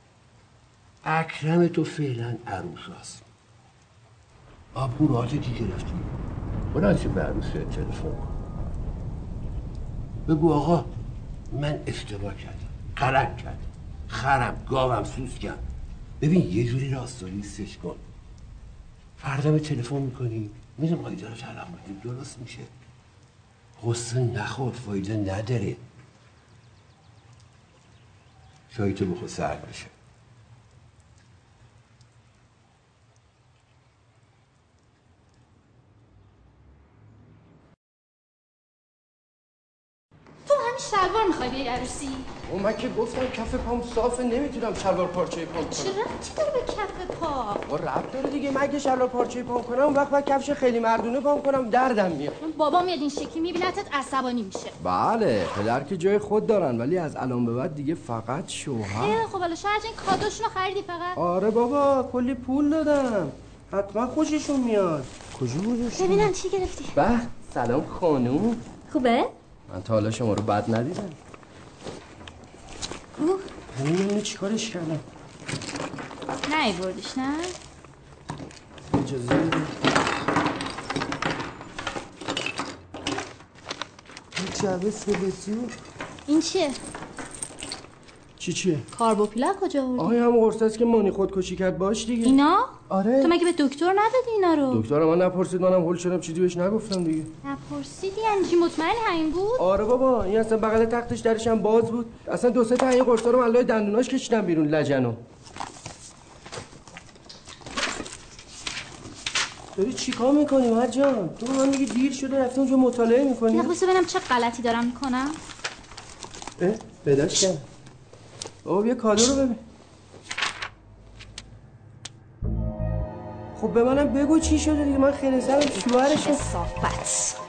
اکرم تو فعلا عروس هست. آبوراته که گرفتی بلند چه به عروس تلفن کن. بگو آقا من اشتباه کردم، غلط کردم، خرم گاوم سوسکم. ببین یه جوری راستانی سش کن. فردا به تلفن میکنی میرم آیدا رو طلاق بدیم درست میشه. غصه نخور فایده نداره. چایی تو بخور سرد بشه. شلوار میخوای بیای عروسی؟ او من که گفتم کف پام صافه نمیتونم شلوار پارچه پام کنم. چه ربطی داره به کف پا؟ ربط داره دیگه. من اگه شلوار پارچه پام کنم اون وقت کفش خیلی مردونه پام کنم دردم میاد. بابا میاد این شکلی میبینتت عصبانی میشه. بله پدر که جای خود دارن ولی از الان به بعد دیگه فقط شوهر. خب حالا شاید این کادوشونو خریدی فقط؟ آره بابا کلی پول دادم. حتما خوششون میاد. کجا گذاشتی؟ ببینم چی گرفتی؟ به سلام خانوم. خوبه؟ من تا حالا شما رو بد ندیدم. همین چیکارش کردم؟ نه بردیش نه؟ اجازه بده. این جعبه سلسیو. این چیه؟ چیه؟ کاربوپیلا کجا آوردی؟ آهای همون قرصاست که مانی خودکشی کرد باش دیگه. اینا؟ آره. تو مگه به دکتر ندادی اینا رو؟ دکتر من نپرسید، منم هول شدم چیزی بهش نگفتم دیگه. نپرسیدی یعنی چی؟ مطمئن همین بود؟ آره بابا، این اصلا بغل تختش درش هم باز بود. اصلا 2-3 تا این قرصا رو من لای دندوناش کشیدم بیرون لجنو. داری چیکار میکنی مرجان؟ تو من میگی دیر شده رفتی اونجا مطالعه میکنی؟ نه بس ببینم چه غلطی دارم میکنم. بداش کن. بابا بیا کادو رو ببین. خب به منم بگو چی شده دیگه، من خیلی سرم شوهرشم. صافت.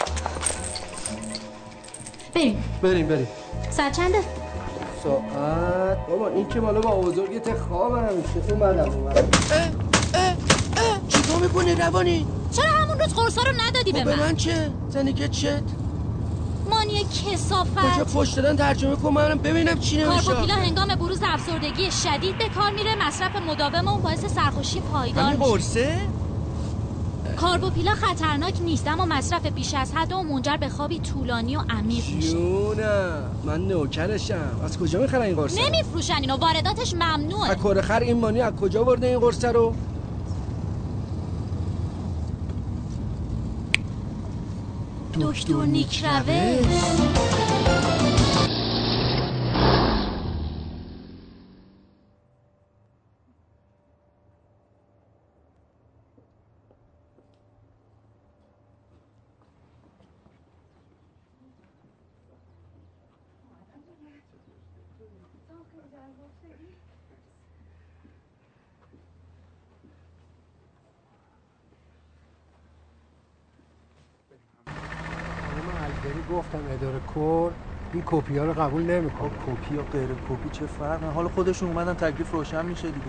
بریم. ساعت چنده؟ ساعت بابا این که مالا با بزرگت خواب همیشه. اومدم. چیکار میکنی روانی؟ چرا همون روز قرصا رو ندادی به من؟ به من چه؟ زنیکت چت؟ مانی کثافت. کجا پشت دادن ترجمه کن منم ببینم چی نمیشه. کاربوپیلا هنگام بروز افسردگی شدید به کار میره، مصرف مداوم اون باعث سرخوشی پایدار میشه. قرصه؟ کاربوپیلا خطرناک نیست اما مصرف بیش از حد اون منجر به خوابی طولانی و عمیق میشه. جونم من نوکرشم. از کجا میخرن این قرصه؟ نمیفروشن اینو، وارداتش ممنوعه. از کرخر این مانی از کجا برده این قرصه رو؟ دکتر نیکروش. گفتم اداره کور این کپی ها رو قبول نمیکنه. کپی یا غیر کپی چه فرقی؟ حالا خودشون اومدن تکلیف روشن میشه دیگه.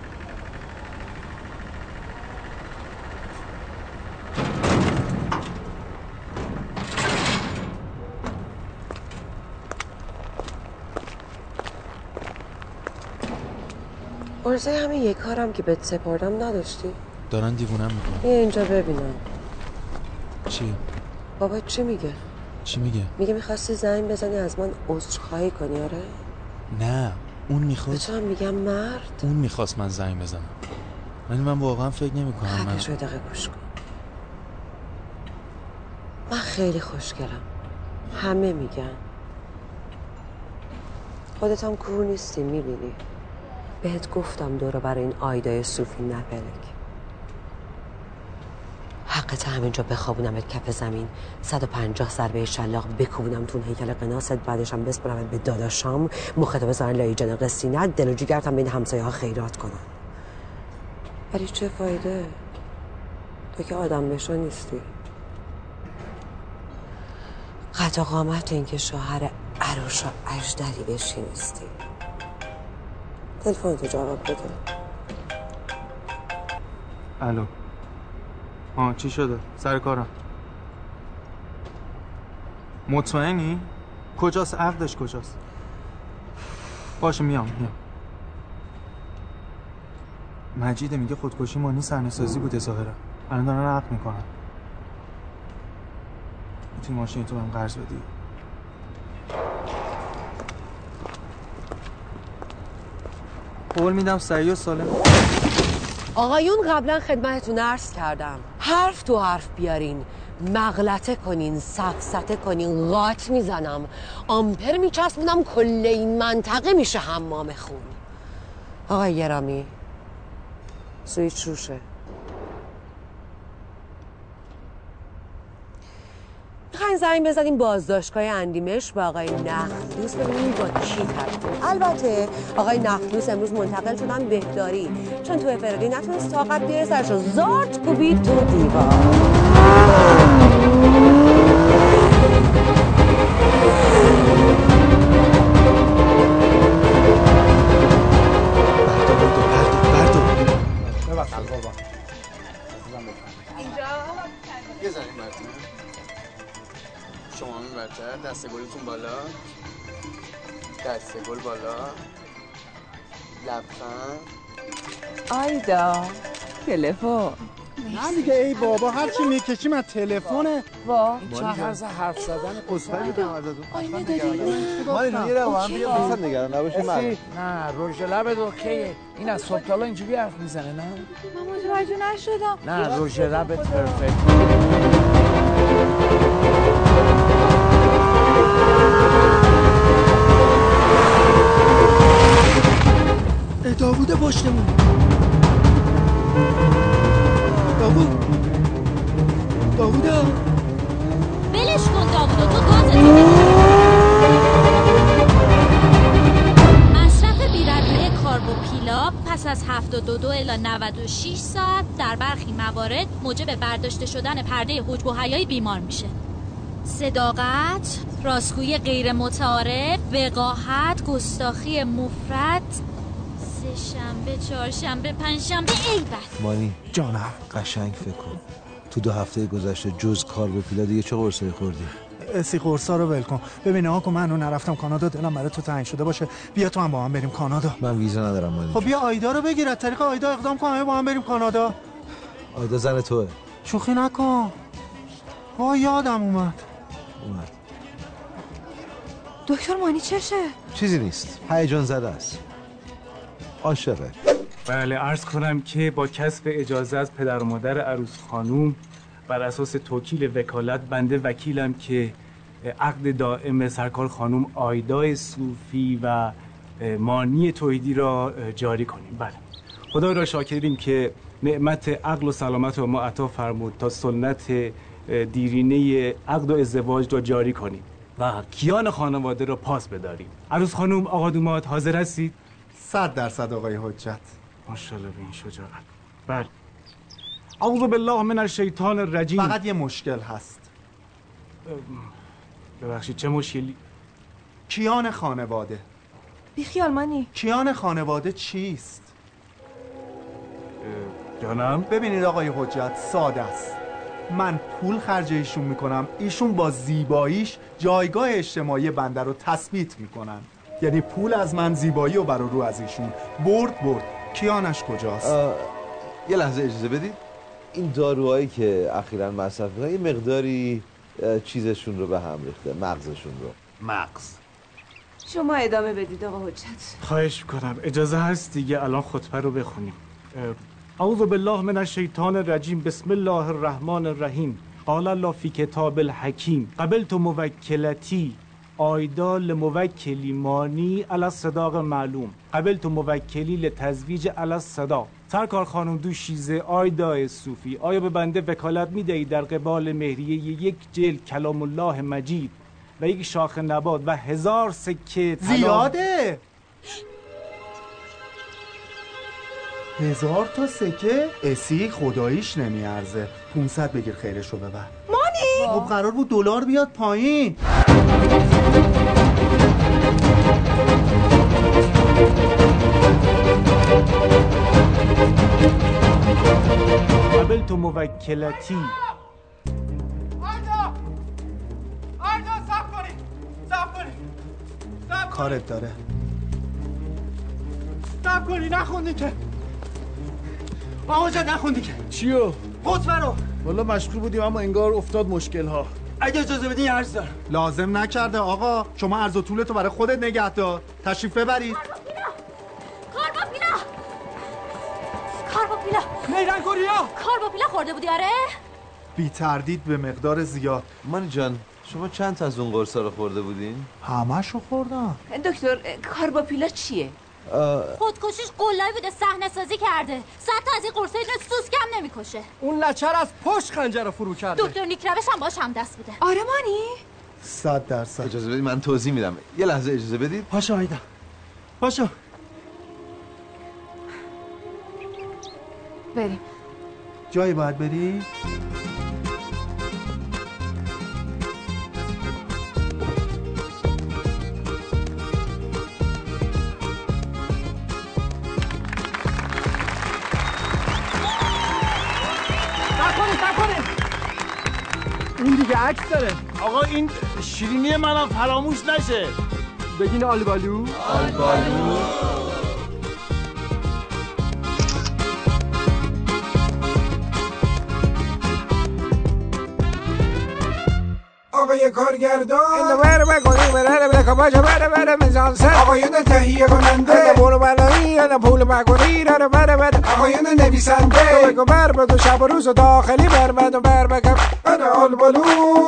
عرضه همین یک کارم که بهت سپردم نداشتی؟ دارن دیوونم میکنن. بیا اینجا ببینم. چی؟ بابا چی میگه؟ چی میگه؟ میگه میخواستی زنگ بزنی از من عذرخواهی کنی. آره؟ نه اون میخواست. به تو هم میگم مرد. اون میخواست من زنگ بزنم. من واقعا فکر نمیکنم. خفش رو دقیقه گوش کن. من خیلی خوشگلم. همه میگن. خودت هم کور نیستی میبینی. بهت گفتم دورو برای این آیدای صوفی نپلک. حقت همینجا بخوابونمت کف زمین، 150 ضربه شلاق بکوبونم تون هیکل قناست، بعدش هم بسپرمت به داداشام، مختو بزنن لای جن قسطینه، دل و جیگرتم بین همسایه ها خیرات کنن. ولی چه فایده؟ تو که آدم بشو نیستی. قد و قامت این که شوهر عروش و اژدری بشی نیستی. تلفن تو جواب بده. الو. چی شده؟ سر کارم. مطمئنی؟ کجاست؟ عقدش کجاست؟ باشه میام. مجیده میگه خودکشی مانی صحنه‌سازی بوده ظاهرا. الان دارن عقد میکنن. میتونی ماشین تو هم قرض بدی؟ قول میدم صحیح و سالم. آقایون قبلا خدمتتون عرض کردم حرف تو حرف بیارین، مغلطه کنین، سفسطه کنین، قاط میزنم، آمپر میچسبونم، کل این منطقه میشه حمام خون. آقای گرامی سویچ روشه. میخواین زنگ بزنیم بازداشتگاه اندیمش با آقای نخلوس ببینیم با کی طرفه. البته آقای نخلوس امروز منتقل شدن بهداری چون تو افرادی نتونست طاقت بیاره سرشو زارت کوبید تو دیوار. یه زنی مرتونه شما برتر، دست گلتون بالا، دست گل بالا، لبخند. آیدا تلفن نه دیگه ای بابا هر چی میکشیم از تلفنه. وا چه طرز حرف زدن قصه‌ای بودم ازتون. آینه داری؟ ما یه رو هم بیا مثلا نگران نباشیم. نه رژ لبت اوکیه. این از صبح تا حالا اینجوری حرف میزنه نه؟ من متوجه نشدم. نه رژ لبت پرفکت. داوود پشتمون. داوودا ولش کن داوودو، تو گازت مصرف بی‌رغبه کاربوپیلا پس از 72 الی 96 ساعت در برخی موارد موجب برداشته شدن پرده حجب و حیای بیمار میشه. صداقت، راستگویی غیر متعارف، وقاحت، گستاخی مفرط، شنبه، چهارشنبه، پنجشنبه، ایول. مانی جانم قشنگ فکر کن. تو 2 هفته گذشته جز کاربوپیلا دیگه چه قرصایی خوردی؟ اسی قرصا رو ول کن. ببین آقا من نرفتم کانادا، دلم برای تو تنگ شده باشه. بیا تو هم با هم بریم کانادا. من ویزا ندارم مانی. خب بیا آیدا رو بگیر، از طریق آیدا اقدام کن همه با هم بریم کانادا. آیدا زن توئه. شوخی نکن. یادم اومد. دکتر مانی چشه؟ چیزی نیست. هیجان زده است. عاشقه. بله عرض کنم که با کسب اجازه از پدر و مادر عروس خانوم بر اساس توکیل وکالت بنده وکیلم که عقد دائم سرکار خانوم آیدا صوفی و مانی توحیدی را جاری کنیم. بله خدا را شاکریم که نعمت عقل و سلامت را ما عطا فرمود تا سنت دیرینه عقد و ازدواج را جاری کنیم و کیان خانواده را پاس بداریم. عروس خانوم آقا دومات حاضر هستید؟ 100% آقای حجت. ماشاءالله به این شجاعت. بله. اعوذ بالله من الشیطان الرجیم. فقط یه مشکل هست. ببخشید چه مشکلی؟ کیان خانواده. بیخیال مانی. کیان خانواده چیست؟ جانم؟ ببینید آقای حجت ساده است. من پول خرج ایشون میکنم، ایشون با زیباییش جایگاه اجتماعی بنده رو تثبیت میکنن. یعنی پول از من، زیبایی و بر رو از ایشون. برد کیانش کجاست؟ یه لحظه اجازه بدید. این داروهایی که اخیراً مصرف میکنن یه مقداری چیزشون رو به هم ریخته، مغزشون رو. مغز. شما ادامه بدید آقا حجت. خواهش میکنم اجازه هست دیگه الان خطبه رو بخونیم. اعوذ بالله من الشیطان الرجیم. بسم الله الرحمن الرحیم. قال الله فی کتاب الحکیم قبلت موکلتی آیدا لموکلی مانی علی الصداق معلوم قبلت موکلی لتزویج علی الصداق. سرکار خانم دوشیزه آیدا صوفی، آیا به بنده وکالت می‌دهید در قبال مهریه 1 جلد کلام الله مجید و 1 شاخ نبات و 1000 سکه طلا؟ زیاده. 1000 تا سکه؟ اسی خداییش نمیارزه. 500 بگیر خیرشو ببر. مانی خب قرار بود دلار بیاد پایین. قبلت موکلتی. آیدا صبر کنید. کارت داره. صبر کنید نخوندی که. آقا جان نخوندی که. چیو؟ خطبه رو. والا مشغول بودیم اما انگار افتاد مشکل ها. اگه اجازه بدین عرض دارم. لازم نکرده آقا، شما عرض و طولتو برای خودت نگه دار. تشریف ببرید. کاربوپیلا میدن کوریا. کاربوپیلا خورده بودی آره؟ بی تردید به مقدار زیاد. مانی جان شما چند تا از اون قرصا رو خورده بودین؟ همه‌شو خوردم. دکتر کاربوپیلا چیه؟ خودکشیش قلایی بوده، صحنه سازی کرده. 100 تا از این قرصا یه سوس کم نمیکشه. اون لچر از پشت خنجر رو فرو کرده. دکتر نیکروش هم باش هم دست بوده. آره مانی 100%. اجازه بدید من توضیح میدم. یه لحظه اجازه بدید. پاشو آیدا پاشو. بریم. جایی باید بری؟ این دیگه عکس داره. آقا این شیرینی منم فراموش نشه. بگین آلبالو. آلبالو. آقای کارگردان اینو بره بکنی بره بره کباشه بره میزان سر آقایون تهیه کننده اینو پول بلایی اینو پول بکنی بره آقایون نویسنده تو بگو بر تو شب و روز و داخلی بر بکم بره آلبالو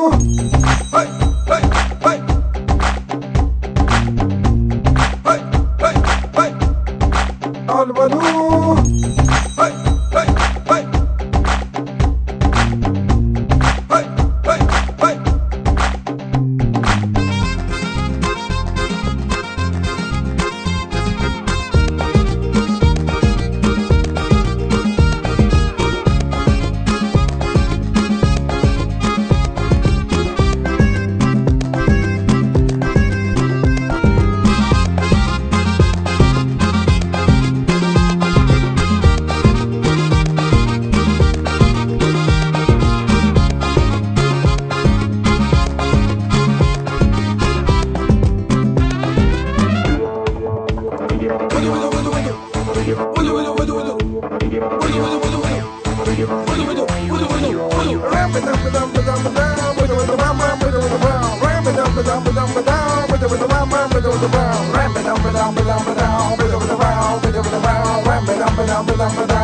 آلبالو Ramp it up,